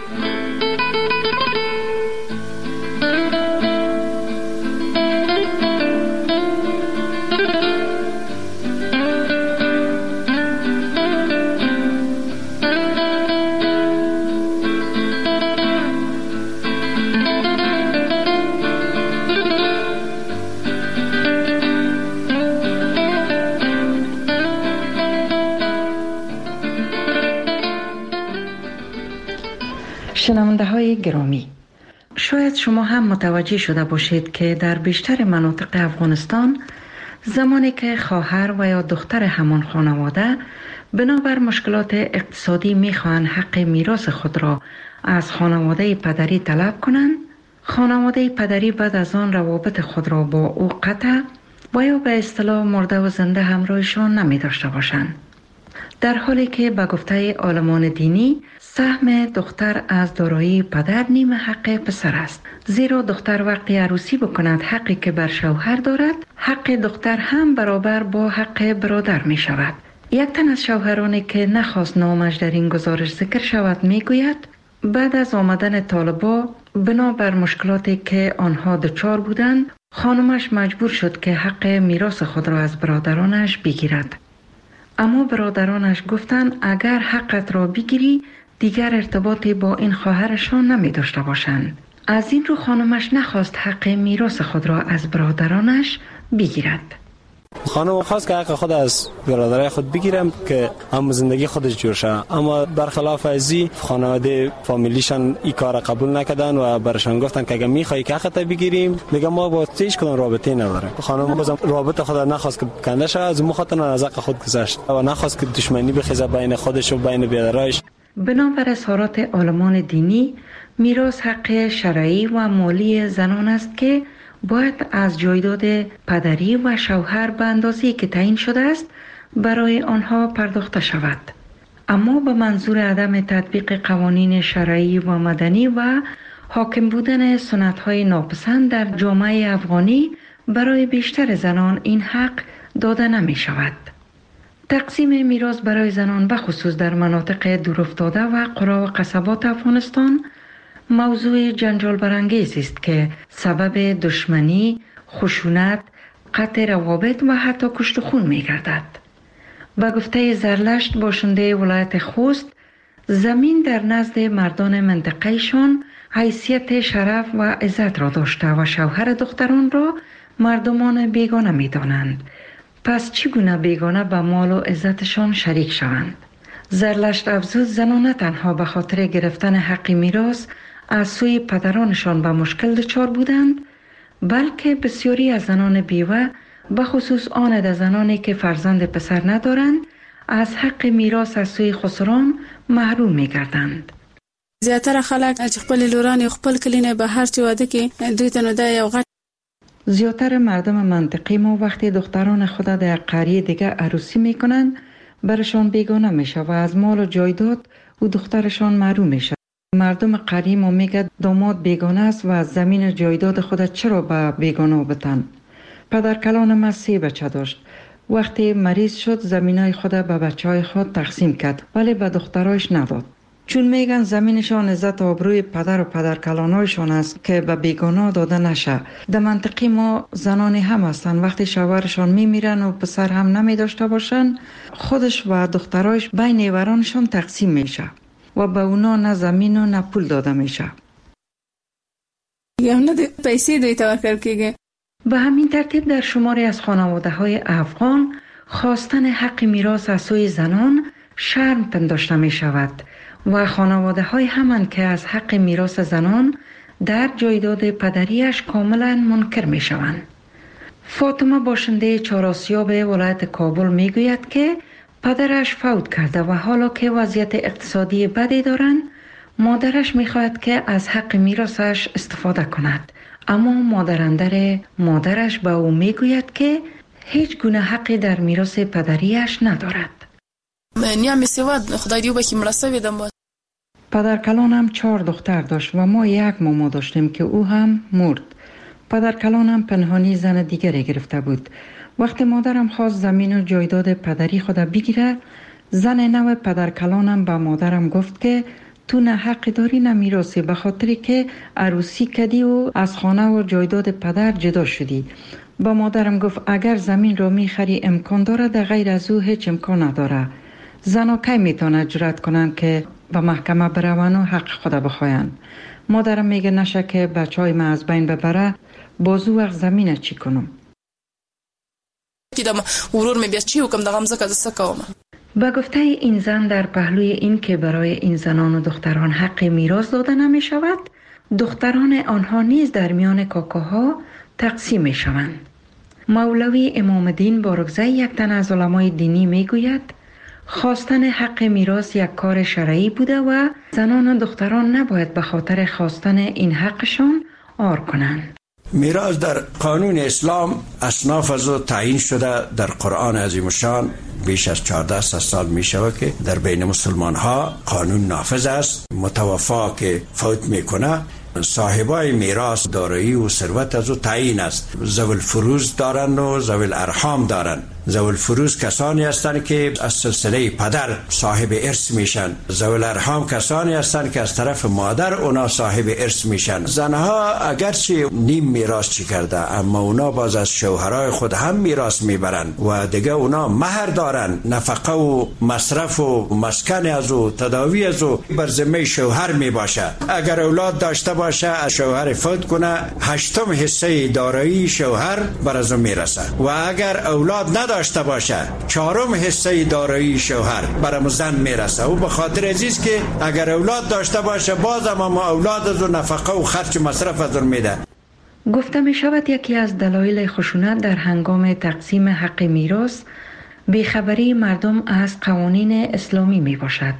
شنونده های گرامی، شاید شما هم متوجه شده باشید که در بیشتر مناطق افغانستان زمانی که خواهر و یا دختر همان خانواده بنابر مشکلات اقتصادی میخواهند حق میراث خود را از خانواده پدری طلب کنند، خانواده پدری بعد از آن روابط خود را با او قطع و یا به اصطلاح مرده و زنده همراهشان نمی داشته باشند. در حالی که به گفته عالمان دینی سهم دختر از دارایی پدر نیم حق پسر است، زیرا دختر وقتی عروسی بکند حقی که بر شوهر دارد، حق دختر هم برابر با حق برادر می شود. یک تن از شوهرانی که نخواست نامش در این گزارش ذکر شود می گوید بعد از آمدن طالبا بنابر مشکلاتی که آنها دچار بودند، خانمش مجبور شد که حق میراث خود را از برادرانش بگیرد. اما برادرانش گفتند اگر حقت را بگیری دیگر ارتباطی با این خواهرشان نمی داشته باشند. از این رو خانمش نخواست حق میراث خود را از برادرانش بگیرد. خانم خواست که حق خود از برادرای خود بگیرم که هم زندگی خودش جور شه، اما برخلاف ازی خانواده فامیلیشان این کار قبول نکردن و برشان گفتن که اگه میخوای که حقت بگیریم دیگه ما با هیچ کدوم رابطه نداریم. خانم بازم رابطه خود نخواست که کنده شه، از مخاطر از حق خود گذشت و نخواست که دشمنی بخیزه بین خودش و بین برادرایش. بنابر اظهارات عالمان دینی، میراث حق شرعی و مالی زنان است که باید از جایداد پدری و شوهر به اندازه‌ای که تعیین شده است برای آنها پرداخته شود، اما به منظور عدم تطبیق قوانین شرعی و مدنی و حاکم بودن سنت‌های ناپسند در جامعه افغانی برای بیشتر زنان این حق داده نمی شود. تقسیم میراث برای زنان بخصوص در مناطق دورافتاده و قرا و قصبات افغانستان موضوع جنجال برانگیز است که سبب دشمنی، خشونت، قطع روابط و حتی کشت و خون می گردد. به گفته زرلشت باشنده ولایت خوست، زمین در نزد مردان منطقهشان حیثیت شرف و عزت را داشته و شوهر دختران را مردمان بیگانه می دانند. پس چگونه بیگانه به مال و عزتشان شریک شوند؟ زرلشت افزود زنان نه تنها به خاطر گرفتن حق میراث از سوی پدرانشان به مشکل دچار بودند، بلکه بسیاری از زنان بیوه به خصوص آن از زنانی که فرزند پسر ندارند از حق میراث از سوی خسران محروم می گردند. زیاتره خلک چې خپل لوران خپل کلینه به هر چی واده کې دوی ته نو د یو غټ زیاتر مردم منطقی ما وقتی دختران خود در قریه دیگه عروسی میکنن برشان بیگانه میشه و از مال و جایداد و دخترشان محروم میشه. مردم قریه ما میگه داماد بیگانه است و از زمین و جایداد خود چرا به بیگانه بتن. پدر کلان ما 3 بچه داشت. وقتی مریض شد زمینای خود به بچه های خود تقسیم کرد ولی به دخترایش نداد. چون میگن زمینشان عزت و آبروی پدر و پدرکلانایشان است که به بیگانه داده نشه. در منطقه ما زنانی هم هستن وقتی شوهرشان میمیرن و پسر هم نمی داشته باشن خودش و دخترایش بین نیورانشان تقسیم میشه و به اونا نه زمین و نه پول داده میشه. یا نه پیسې دوی ته ورکړل کیږي. به همین ترتیب در شماری از خانواده های افغان خواستن حق میراث از سوی زنان شرم پنداشته می شود و خانواده های همان که از حق میراث زنان در جایداد پدریش کاملا منکر می شوند. فاطمه باشنده چهارآسیاب ولایت کابل می گوید که پدرش فوت کرده و حالا که وضعیت اقتصادی بدی دارند مادرش می خواهد که از حق میراثش استفاده کند، اما مادرش به او می گوید که هیچ گونه حقی در میراث پدریش ندارد. نیام سواد خدای دیو بخی مرسوی دم. پدر کلانم 4 دختر داشت و ما 1 ماما داشتیم که او هم مرد. پدر کلانم پنهانی زن دیگری گرفته بود. وقتی مادرم خواست زمین و جایداد پدری خود بگیره، زن نو پدر کلانم به مادرم گفت که تو نه حق داری نه میراثی به خاطری که عروسی کردی و از خانه و جایداد پدر جدا شدی. با مادرم گفت اگر زمین رو میخری امکان داره، در غیر از او هیچ امکان نداره. زنها کی میتونه جرأت کنن که به محکمه برون و حق خود بخواین؟ مادرم میگه نشه که بچهای من از بین ببره، بازو وقت زمینه چی کنم؟ به گفته این زن در پهلوی این که برای این زنان و دختران حق میراث داده نمی شود، دختران آنها نیز در میان کاکاها تقسیم می شوند. مولوی امام الدین بارکزی یک تن از علمای دینی می گوید خواستن حق میراث یک کار شرعی بوده و زنان و دختران نباید به خاطر خواستن این حقشان عار کنند. میراث در قانون اسلام اصناف از تعیین شده در قرآن عظیم الشان بیش از 14 سال می شود که در بین مسلمان ها قانون نافذ است. متوفا که فوت میکنه صاحبای میراث دارایی و ثروت از او تعیین است. ذوی الفروض دارند و ذوی الارحام دارند. ذوی الفروض کسانی هستند که از سلسله پدر صاحب ارث میشن. ذوی الارحام کسانی هستند که از طرف مادر اونا صاحب ارث میشن. زنها اگرچه نیم میراث چی کرده، اما اونا باز از شوهرای خود هم میراث میبرن و دیگه اونا مهر دارن. نفقه و مصرف و مسکن از او، تداوی از او بر ذمه شوهر میباشه. اگر اولاد داشته باشه، از شوهر فوت کنه، 8 حصه دارایی شوهر بر از اون میرسه و اگر اولاد نداشته باشه 4 حصه دارایی شوهر بر زن میرسه. و به خاطر عزیز که اگر اولاد داشته باشه باز هم اولاد از اون نفقه و خرج مصرف از اون میده. گفته می شود یکی از دلایل خشونت در هنگام تقسیم حق میراث بیخبری مردم از قوانین اسلامی می باشد.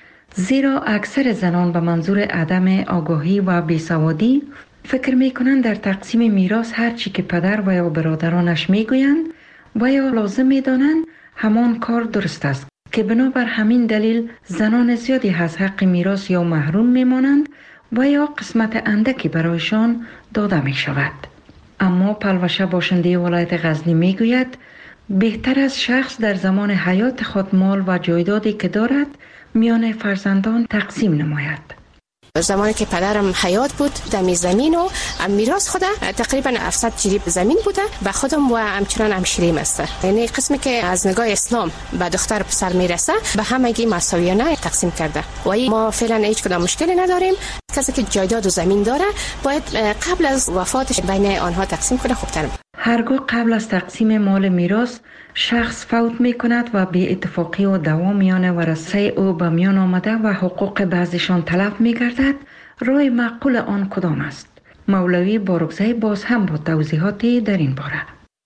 زیرا اکثر زنان به منظور عدم آگاهی و بیسوادی فکر می کنند در تقسیم میراث هر چی که پدر و یا برادرانش می گویند و یا لازم می دانند همان کار درست است که بنابر همین دلیل زنان زیادی از حق میراث یا محروم می مانند و یا قسمت اندکی برایشان داده می شود. اما پلوشه باشنده ولایت غزنی می گوید بهتر از شخص در زمان حیات خود مال و جایدادی که دارد میان فرزندان تقسیم نماید. زمانی که پدرم حیات بود دمی زمین و میراث خود تقریبا 700 جریب زمین بوده و خودم و همچنان همشیریم است. یعنی قسمی که از نگاه اسلام به دختر پسر میرسه به همگی مساویانه تقسیم کرده و ما فعلا هیچ کدام مشکلی نداریم. کسی که جایداد و زمین داره باید قبل از وفاتش بین آنها تقسیم کنه. خوبتر هرگاه قبل از تقسیم مال میراث شخص فوت می کند و بی اتفاقی و دعوا میان ورثه او به میان آمده و حقوق بعضشان تلف می گردد، راه معقول آن کدام است؟ مولوی بارکزی باز هم با توضیحاتی در این باره.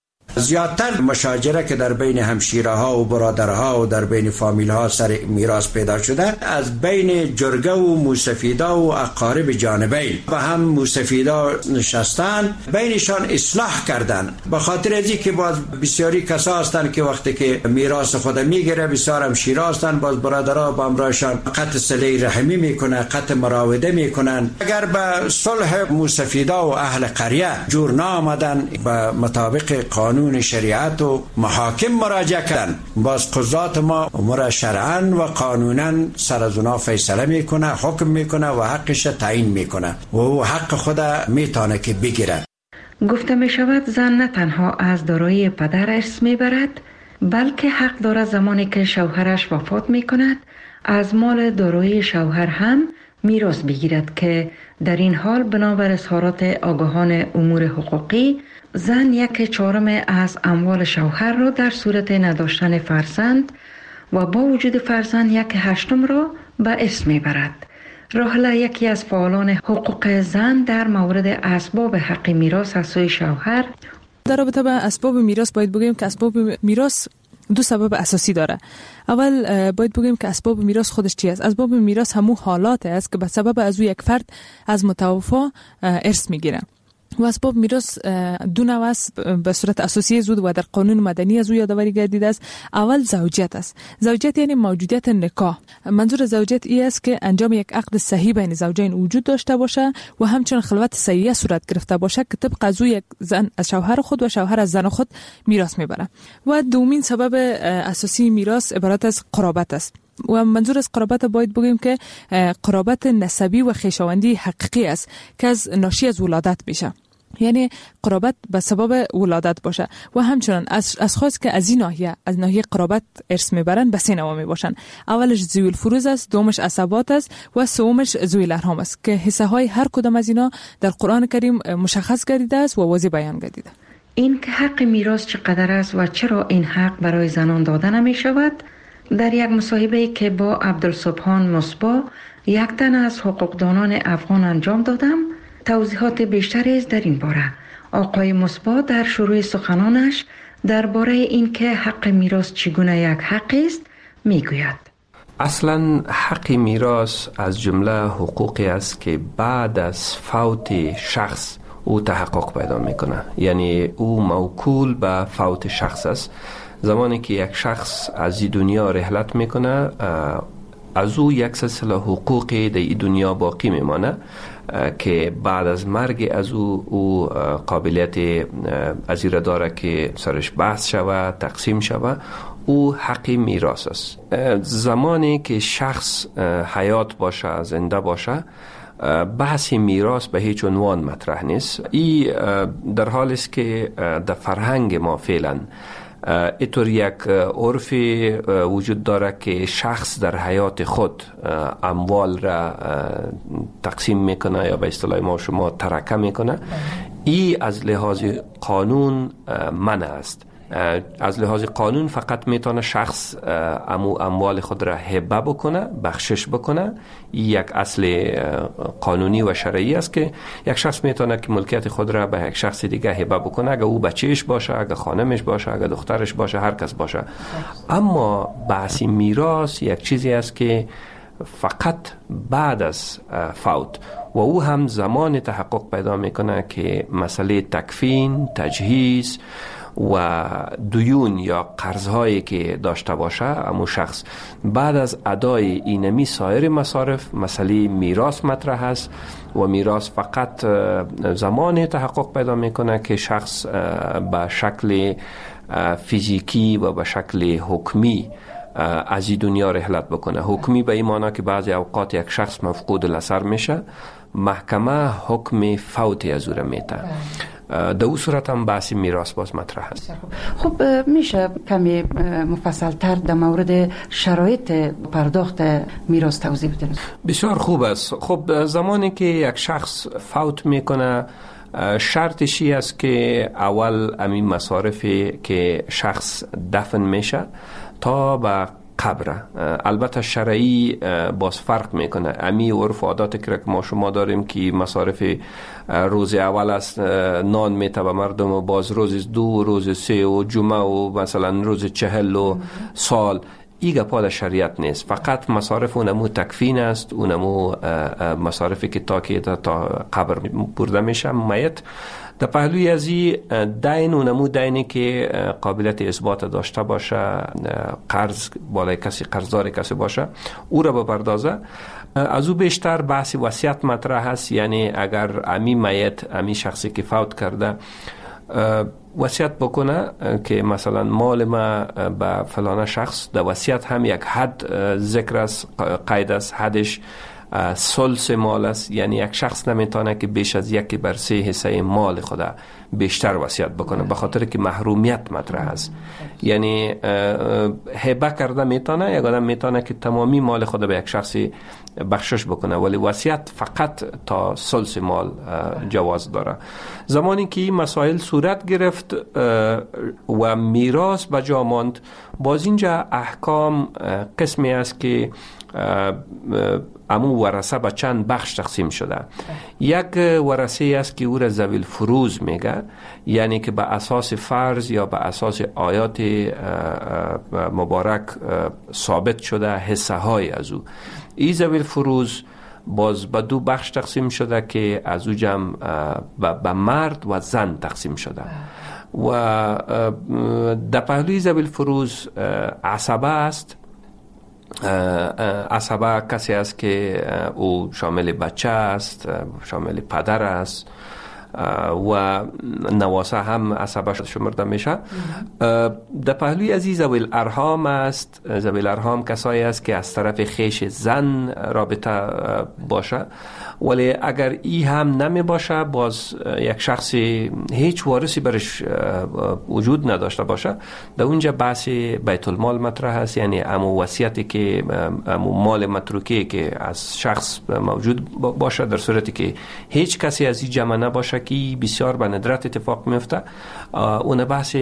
زیادتر مشاجره که در بین همشیرها و برادرها و در بین فامیلها سر میراث پیدا شده از بین جرگه و موسفیدا و اقارب جانبین و هم موسفیدا نشستن بینشان اصلاح کردن. به خاطر ازی که باز بسیاری کسا هستند که وقتی که میراث خود میگیره بسیار همشیرها هستند، باز برادرها با امرایشان قطع صله رحمی میکنه، قطع مراوده میکنن. اگر به صلح موسفیدا و اهل قریه جور نامدن به مطابق قانون شریعت و محاکم مراجعه کردن، باز قضات ما امور شرعاً و قانوناً سر از اونا فیصله میکنه، حکم میکنه و حقش تعیین میکنه و او حق خود میتونه که بگیره. گفته می شود زن نه تنها از دارایی پدر ارث میبرد بلکه حق دارد زمانی که شوهرش وفات میکند از مال دارایی شوهر هم میراث بگیرد که در این حال بنابر اظهارات آگاهان امور حقوقی زن 1/4 از اموال شوهر را در صورت نداشتن فرزند و با وجود فرزند 1/8 را به ارث میبرد. راحله یکی از فعالان حقوق زن در مورد اسباب حق میراث از سوی شوهر. در رابطه با اسباب میراث باید بگیم که اسباب میراث 2 سبب اساسی داره. اول باید بگیم که اسباب میراث خودش چی است؟ اسباب میراث همون حالات است که به سبب از یک فرد از متوفی ارث میگیره. و اسباب میراث 2 نوع است به صورت اساسی زود و در قانون مدنی از او یادآوری گردیده است. اول زوجیت است. زوجیت یعنی موجودیت نکاح. منظور زوجیت این است که انجام یک عقد صحیح بین زوجین وجود داشته باشه و همچنین خلوت صحیحه صورت گرفته باشه که طبق از او یک زن از شوهر خود و شوهر از زن خود میراث میبره. و دومین سبب اساسی میراث عبارت از قرابت است. و منظور از قرابت باید بگیم که قرابت نسبی و خویشاوندی حقیقی است که از ناشی از ولادت میشه. یعنی قرابت به سبب ولادت باشه و همچنان از خاص که از این ناحیه از ناحیه قرابت ارث میبرن به 3 نوع میباشن. اولش ذوی الفروض است، دومش عصبات است و سومش ذوی الارحام است که حصه های هر کدام از اینا در قرآن کریم مشخص گردیده است و واضح بیان گردیده. این که حق میراث چقدر است و چرا این حق برای زنان داده نمی شود، در یک مصاحبه که با عبدالسبحان مصباح یک تن از حقوقدانان افغان انجام دادم توضیحات بیشتری در این باره. آقای مصباح در شروع سخنانش درباره این که حق میراث چگونه یک حق است میگوید. اصلا حق میراث از جمله حقوقی است که بعد از فوت شخص او تحقق پیدا میکنه. یعنی او موکول به فوت شخص است. زمانی که یک شخص از این دنیا رحلت میکنه از او یک سلسله حقوقی در این دنیا باقی میمانه که بعد از مرگ از او قابلیت از این داره که سرش بحث شود، تقسیم شود. او حق میراث است. زمانی که شخص حیات باشه، زنده باشه، بحث میراث به هیچ عنوان مطرح نیست. این در حالی است که در فرهنگ ما فعلا اینطور یک عرف وجود داره که شخص در حیات خود اموال را تقسیم میکنه یا به اصطلاح ما شما ترکه میکنه. این از لحاظ قانون منع است. از لحاظ قانون فقط میتونه شخص اموال خود را هبه بکنه، بخشش بکنه. یک اصل قانونی و شرعی است که یک شخص میتونه که ملکیت خود را به یک شخص دیگه هبه بکنه، اگه او بچهش باشه، اگه خانمش باشه، اگه دخترش باشه، هر کس باشه. اما بحث میراث یک چیزی است که فقط بعد از فوت و او هم زمان تحقق پیدا میکنه که مسئله تکفین، تجهیز و دیون یا قرضهایی که داشته باشه امو شخص بعد از ادای اینمی سایر مصارف مسئله میراث مطرح است و میراث فقط زمان تحقق پیدا میکنه که شخص به شکل فیزیکی و به شکل حکمی از این دنیا رحلت بکنه. حکمی به این معنی که بعضی اوقات یک شخص مفقود الاثر میشه، محکمه حکم فوت از او را میده. در اون صورت هم بحث میراث باز مطرح است. خب میشه کمی مفصل تر در مورد شرایط پرداخت میراث توضیح بدید؟ بسیار خوب است. خب زمانی که یک شخص فوت میکنه شرطش است که اول همین مصارفی که شخص دفن میشه تا به قبره. البته شرعی باز فرق میکنه. امی عرف و عادات که ما شما داریم که مصارف روز اول است نان میته به مردم و باز روز دو، روز سه و جمعه و مثلا روز 40 و سال، ایگه پا شریعت نیست. فقط مصارف اونمو تکفین است، اونمو مصارفی که تا قبر برده میشه میت. در پهلوی ازی دین اونمو دینی که قابلیت اثبات داشته باشه، قرض بالای کسی، قرضدار کسی باشه، او را بپردازه. از او بیشتر بحث وصیت مطرح هست. یعنی اگر امی میت، امی شخصی که فوت کرده وصیت بکنه که مثلا مال ما به فلان شخص، در وصیت هم یک حد ذکر است، قید است، حدش ثلث مال است. یعنی یک شخص نمیتونه که بیش از 1/3 حصه مال خود بیشتر وصیت بکنه، به خاطر که محرومیت مطرح است. یعنی هبه کرده میتونه، یک آدم میتونه که تمامی مال خود به یک شخصی بخشش بکنه، ولی وصیت فقط تا ثلث مال جواز داره. زمانی که این مسائل صورت گرفت و میراث به جا ماند، باز اینجا احکام قسمی است که امو ورثه به چند بخش تقسیم شده. یک ورثه است که او را ذوی الفروض میگه، یعنی که به اساس فرض یا به اساس آیات مبارک ثابت شده حصه های از او. این ذوی الفروض باز به دو بخش تقسیم شده که از او جمع به مرد و زن تقسیم شده. و در پهلوی ذوی الفروض عصبه است. عصبه کسی است که او شامل بچه است، شامل پدر است و نواسه هم عصبه شمرده میشه. در پهلوی از ذوی الارحام است. ذوی الارحام کسایی است که از طرف خیش زن رابطه باشه، ولی اگر ای هم نمی باشه، باز یک شخصی هیچ وارثی برش وجود نداشته باشه، در اونجا بحث بیت المال مطرح است. یعنی امو وصیتی که امو مال متروکه که از شخص موجود باشه، در صورتی که هیچ کسی از این جمع نباشه که بسیار به ندرت اتفاق میفته، اون بحث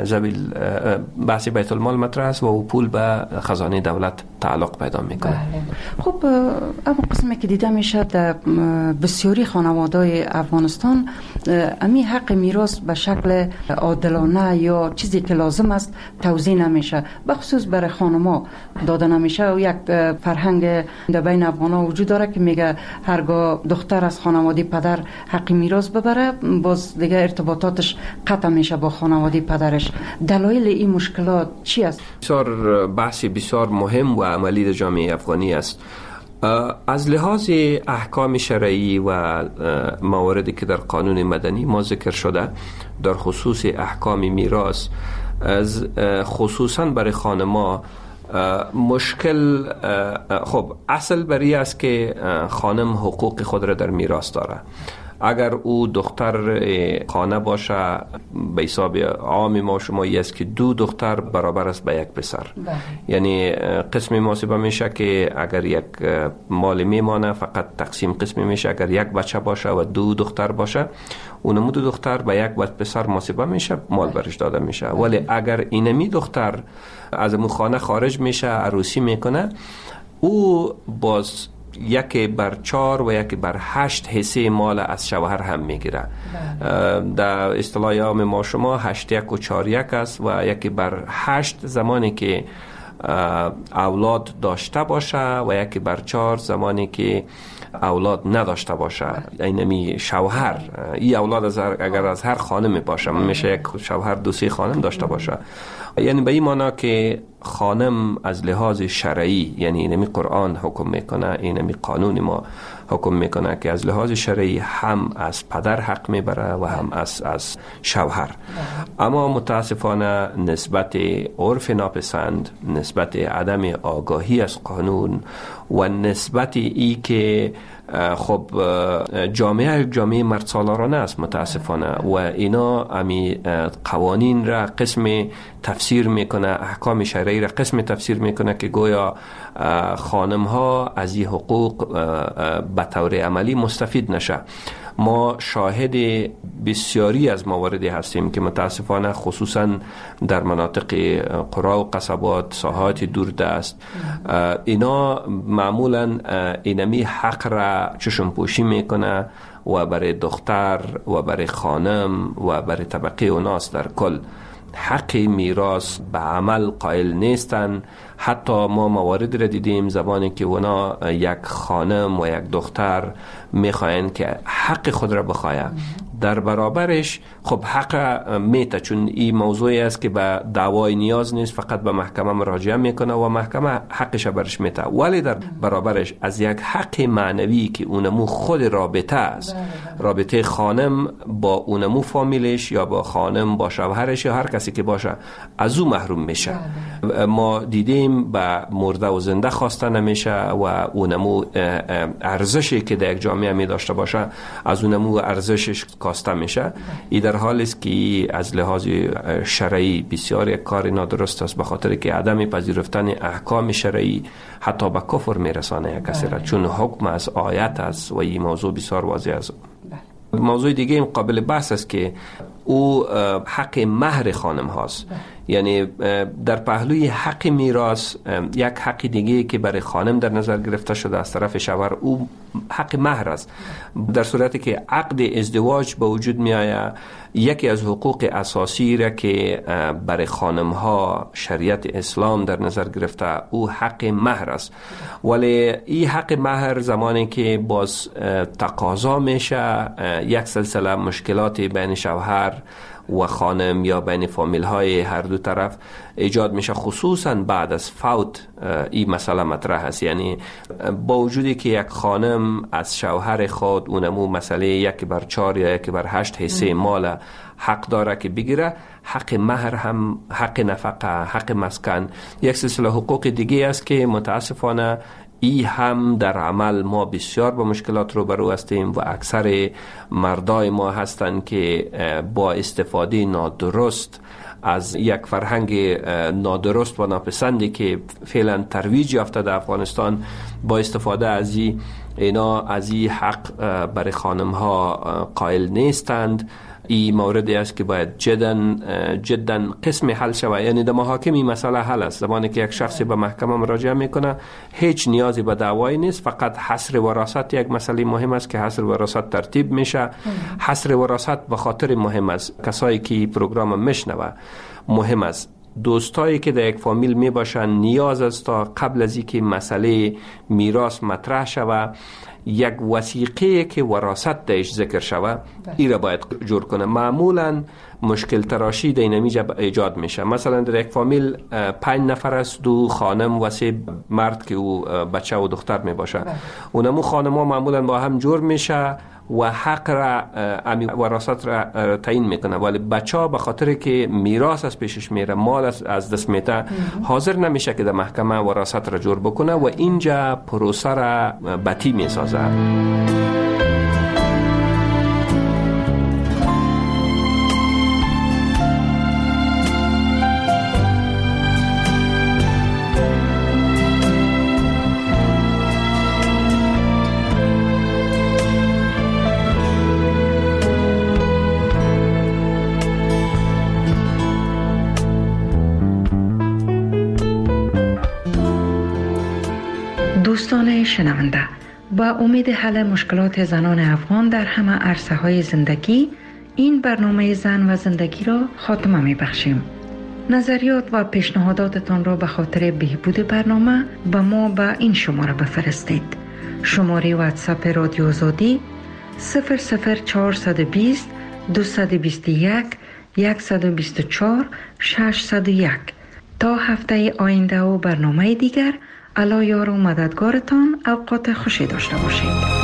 بیت المال مطرح است و او پول به خزانه دولت تعلق پیدا میکنه. بله. خب اما قسمی که دیده میشه در بسیاری خانواده‌های افغانستان امی حق میراث به شکل عادلانه یا چیزی که لازم است توزیع نمیشه، به خصوص برای خانم‌ها داده نمیشه. و یک فرهنگ در بین افغان‌ها وجود داره که میگه هرگاه دختر از خانواده پدر حق میراث ببره، باز دیگه ارتباطاتش قطع میشه با خانواده پدرش. دلایل این مشکلات چی است؟ بسیار بحث بسیار مهم و عملی در جامعه افغانی است. از لحاظ احکام شرعی و مواردی که در قانون مدنی ما ذکر شده در خصوص احکام میراث، از خصوصا برای خانما مشکل، خب اصل بری است که خانم حقوق خود را در میراث داره. اگر او دختر خانه باشه، به حساب عام ما شمایی است که 2 دختر برابر است به 1 پسر. یعنی قسم محاسبه میشه که اگر یک مال میمانه فقط تقسیم قسمی میشه. اگر 1 بچه باشه و 2 دختر باشه، اونمو 2 دختر به 1 پسر محاسبه میشه، مال برش داده میشه. ولی اگر اینمی دختر از اون خانه خارج میشه، عروسی میکنه، او باز 1/4 و 1/8 حصه مال از شوهر هم میگیره. در اصطلاح عام ما شما 8:1 و 4:1 است و 1/8 زمانی که اولاد داشته باشه و 1/4 زمانی که اولاد نداشته باشه. اینمی شوهر، این اولاد اگر از هر خانم باشه، میشه یک شوهر 2-3 خانم داشته باشه. یعنی به این معنی که خانم از لحاظ شرعی، یعنی اینمی قرآن حکم میکنه، اینمی قانون ما حکم میکنه که از لحاظ شرعی هم از پدر حق میبره و هم از شوهر. اما متاسفانه نسبت عرف ناپسند، نسبت عدم آگاهی از قانون و نسبت ای که خب جامعه مرد سالارانه است متاسفانه، و اینا امی قوانین را قسم تفسیر میکنه، احکام شرعی را قسم تفسیر میکنه که گویا خانم ها از این حقوق به طور عملی مستفید نشه. ما شاهد بسیاری از مواردی هستیم که متاسفانه خصوصا در مناطق قرا و قصبات، ساحات دوردست، اینا معمولا اینمی حق را چشم پوشی میکنه و برای دختر و برای خانم و برای طبقه اوناس در کل حق میراث به عمل قائل نیستن. حتی ما موارد را دیدیم زمانی که اونا یک خانم و یک دختر میخواین که حق خود را بخواین، در برابرش خب حق میته، چون این موضوعی است که به دعوای نیاز نیست، فقط به محکمه مراجعه میکنه و محکمه حقش برش میته. ولی در برابرش از یک حق معنوی که اونمو خود رابطه است، رابطه خانم با اونمو فامیلش یا با خانم با شوهرش یا هر کسی که باشه، از او محروم میشه. ما دیدیم به مرده و زنده خواسته نمیشه و اونمو ارزشی که در یک جامعه می داشته باشه از اونمو ارزشش کاسته میشه. این در حالی است که از لحاظ شرعی بسیار یک کار نادرست است، به خاطر که عدم پذیرفتن احکام شرعی حتی به کفر میرسانه یک کسی را، چون حکم از آیت است و این موضوع بسیار واضح است. موضوع دیگه قابل بحث است که او حق مهر خانم هاست. یعنی در پهلوی حق میراث یک حق دیگه که برای خانم در نظر گرفته شده از طرف شوهر، او حق مهر است. در صورتی که عقد ازدواج به وجود می آید، یکی از حقوق اساسی را که برای خانم ها شریعت اسلام در نظر گرفته او حق مهر است. ولی این حق مهر زمانی که باز تقاضا میشه، یک سلسله مشکلات بین شوهر و خانم یا بین فامیل های هر دو طرف ایجاد میشه، خصوصا بعد از فوت این مسئله مطرح است. یعنی با وجودی که یک خانم از شوهر خود اونمو مسئله 1/4 یا 1/8 حصه مال حق داره که بگیره، حق مهر هم، حق نفقه، حق مسکن، یک سلسله حقوق دیگه است که متاسفانه ای هم در عمل ما بسیار با مشکلات روبرو هستیم و اکثر مردای ما هستند که با استفاده نادرست از یک فرهنگ نادرست و ناپسندی که فعلا ترویج یافته در افغانستان، با استفاده از اینا از این حق برای خانم ها قائل نیستند. این موردی است که باید جدا قسم حل شود. یعنی در محاکم این مسئله حل است. زمانی که یک شخصی به محکمه مراجعه میکنه، هیچ نیازی به دعوایی نیست، فقط حصر وراثت یک مسئله مهم است که حصر وراثت ترتیب میشه. حصر وراثت به خاطر مهم است، کسایی که پروگرام میشنوه مهم است، دوستایی که در یک فامیل می باشن نیاز است تا قبل از اینکه مسئله میراث مطرح شود یک وثیقه که وراثت دهش ذکر شوه ای را باید جور کنه. معمولا مشکل تراشی در اینمیجا ایجاد میشه. مثلا در یک فامیل 5 نفر است، 2 خانم و 3 مرد که او بچه و دختر می باشه. اونمو خانم ها معمولا با هم جور میشه و حق را وراثت را تعیین میکنه، ولی بچه ها به خاطر که میراث از پیشش میره، مال از دست میته، حاضر نمیشه که در محکمه وراثت را جور بکنه و اینجا پروسه را بطی میسازه. دوستان شنونده، با امید حل مشکلات زنان افغان در همه عرصه‌های زندگی، این برنامه زن و زندگی را خاتمه می‌بخشیم. نظریات و پیشنهاداتتان را به خاطر بهبود برنامه به ما به این شماره بفرستید. شماره واتساپ رادیو آزادی 00420 221 124 601. تا هفته آینده و برنامه دیگر، الله یار و مددگارتان. اوقات خوشی داشته باشید.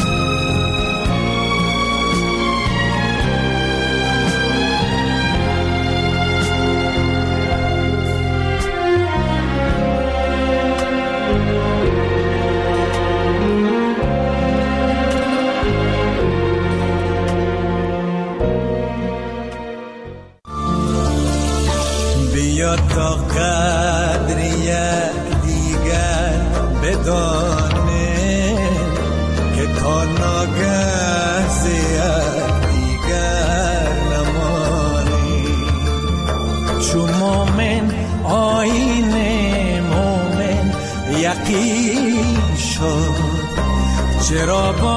بیا تا قدریه دیگر بدانه که تا ناگه زیاد دیگر نمانی. چو مومن آین مومن یقین شد، چرا با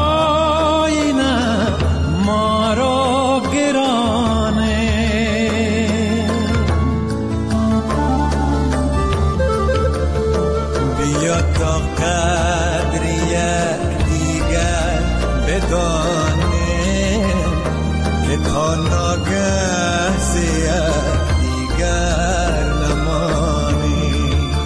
آینه ما را گرانه. بیا تا قدریه دیگر بدانه که تا ناگه زیاد دیگر نمانی.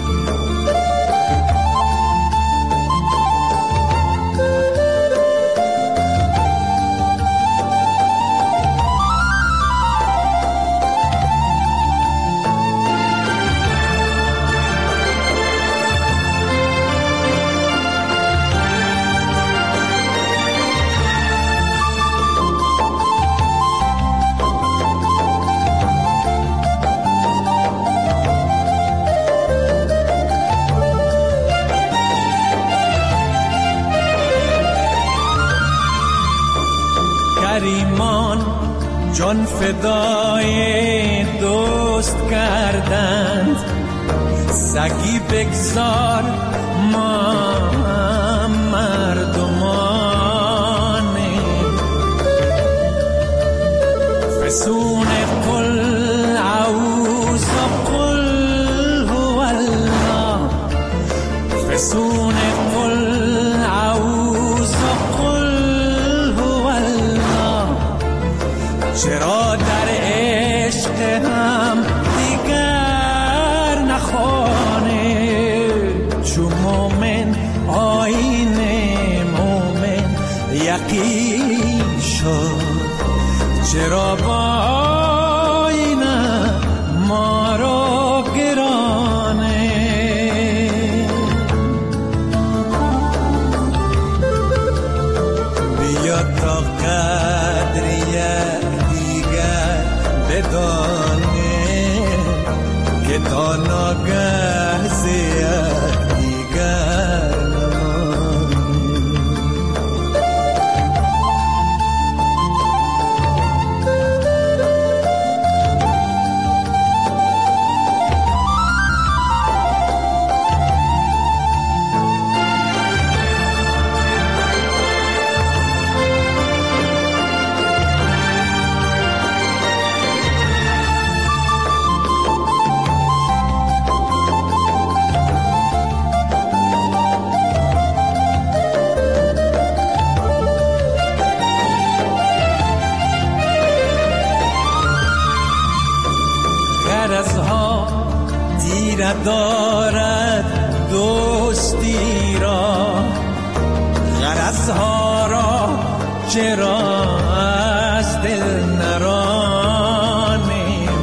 کریمان جان فدای دوست کردند، سگی بگذار ما مردمانه. فسون قل اعوذ قل هو الله، فسون قل اعوذ قل هو الله. چرا در عشق هم دیگر نخوانه. چو مومن آین مومن یقین شد، چرا با آینه ما را گرانه. بیا تا قدریه دیگر بدانه که تا ناگه زیاد دیگر نمانی. چرا از دل نرانیم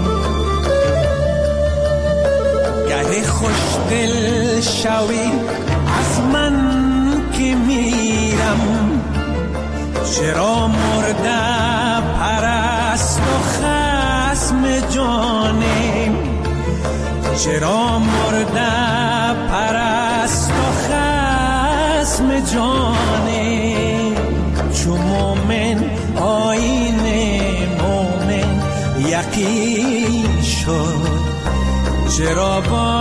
گه خوش دل شوی از من که میرم چرا مرده پرست و خصم جانیم چرا مرده پرست و خصم جانیم چو مومن آیین مومن یقین شد چرا با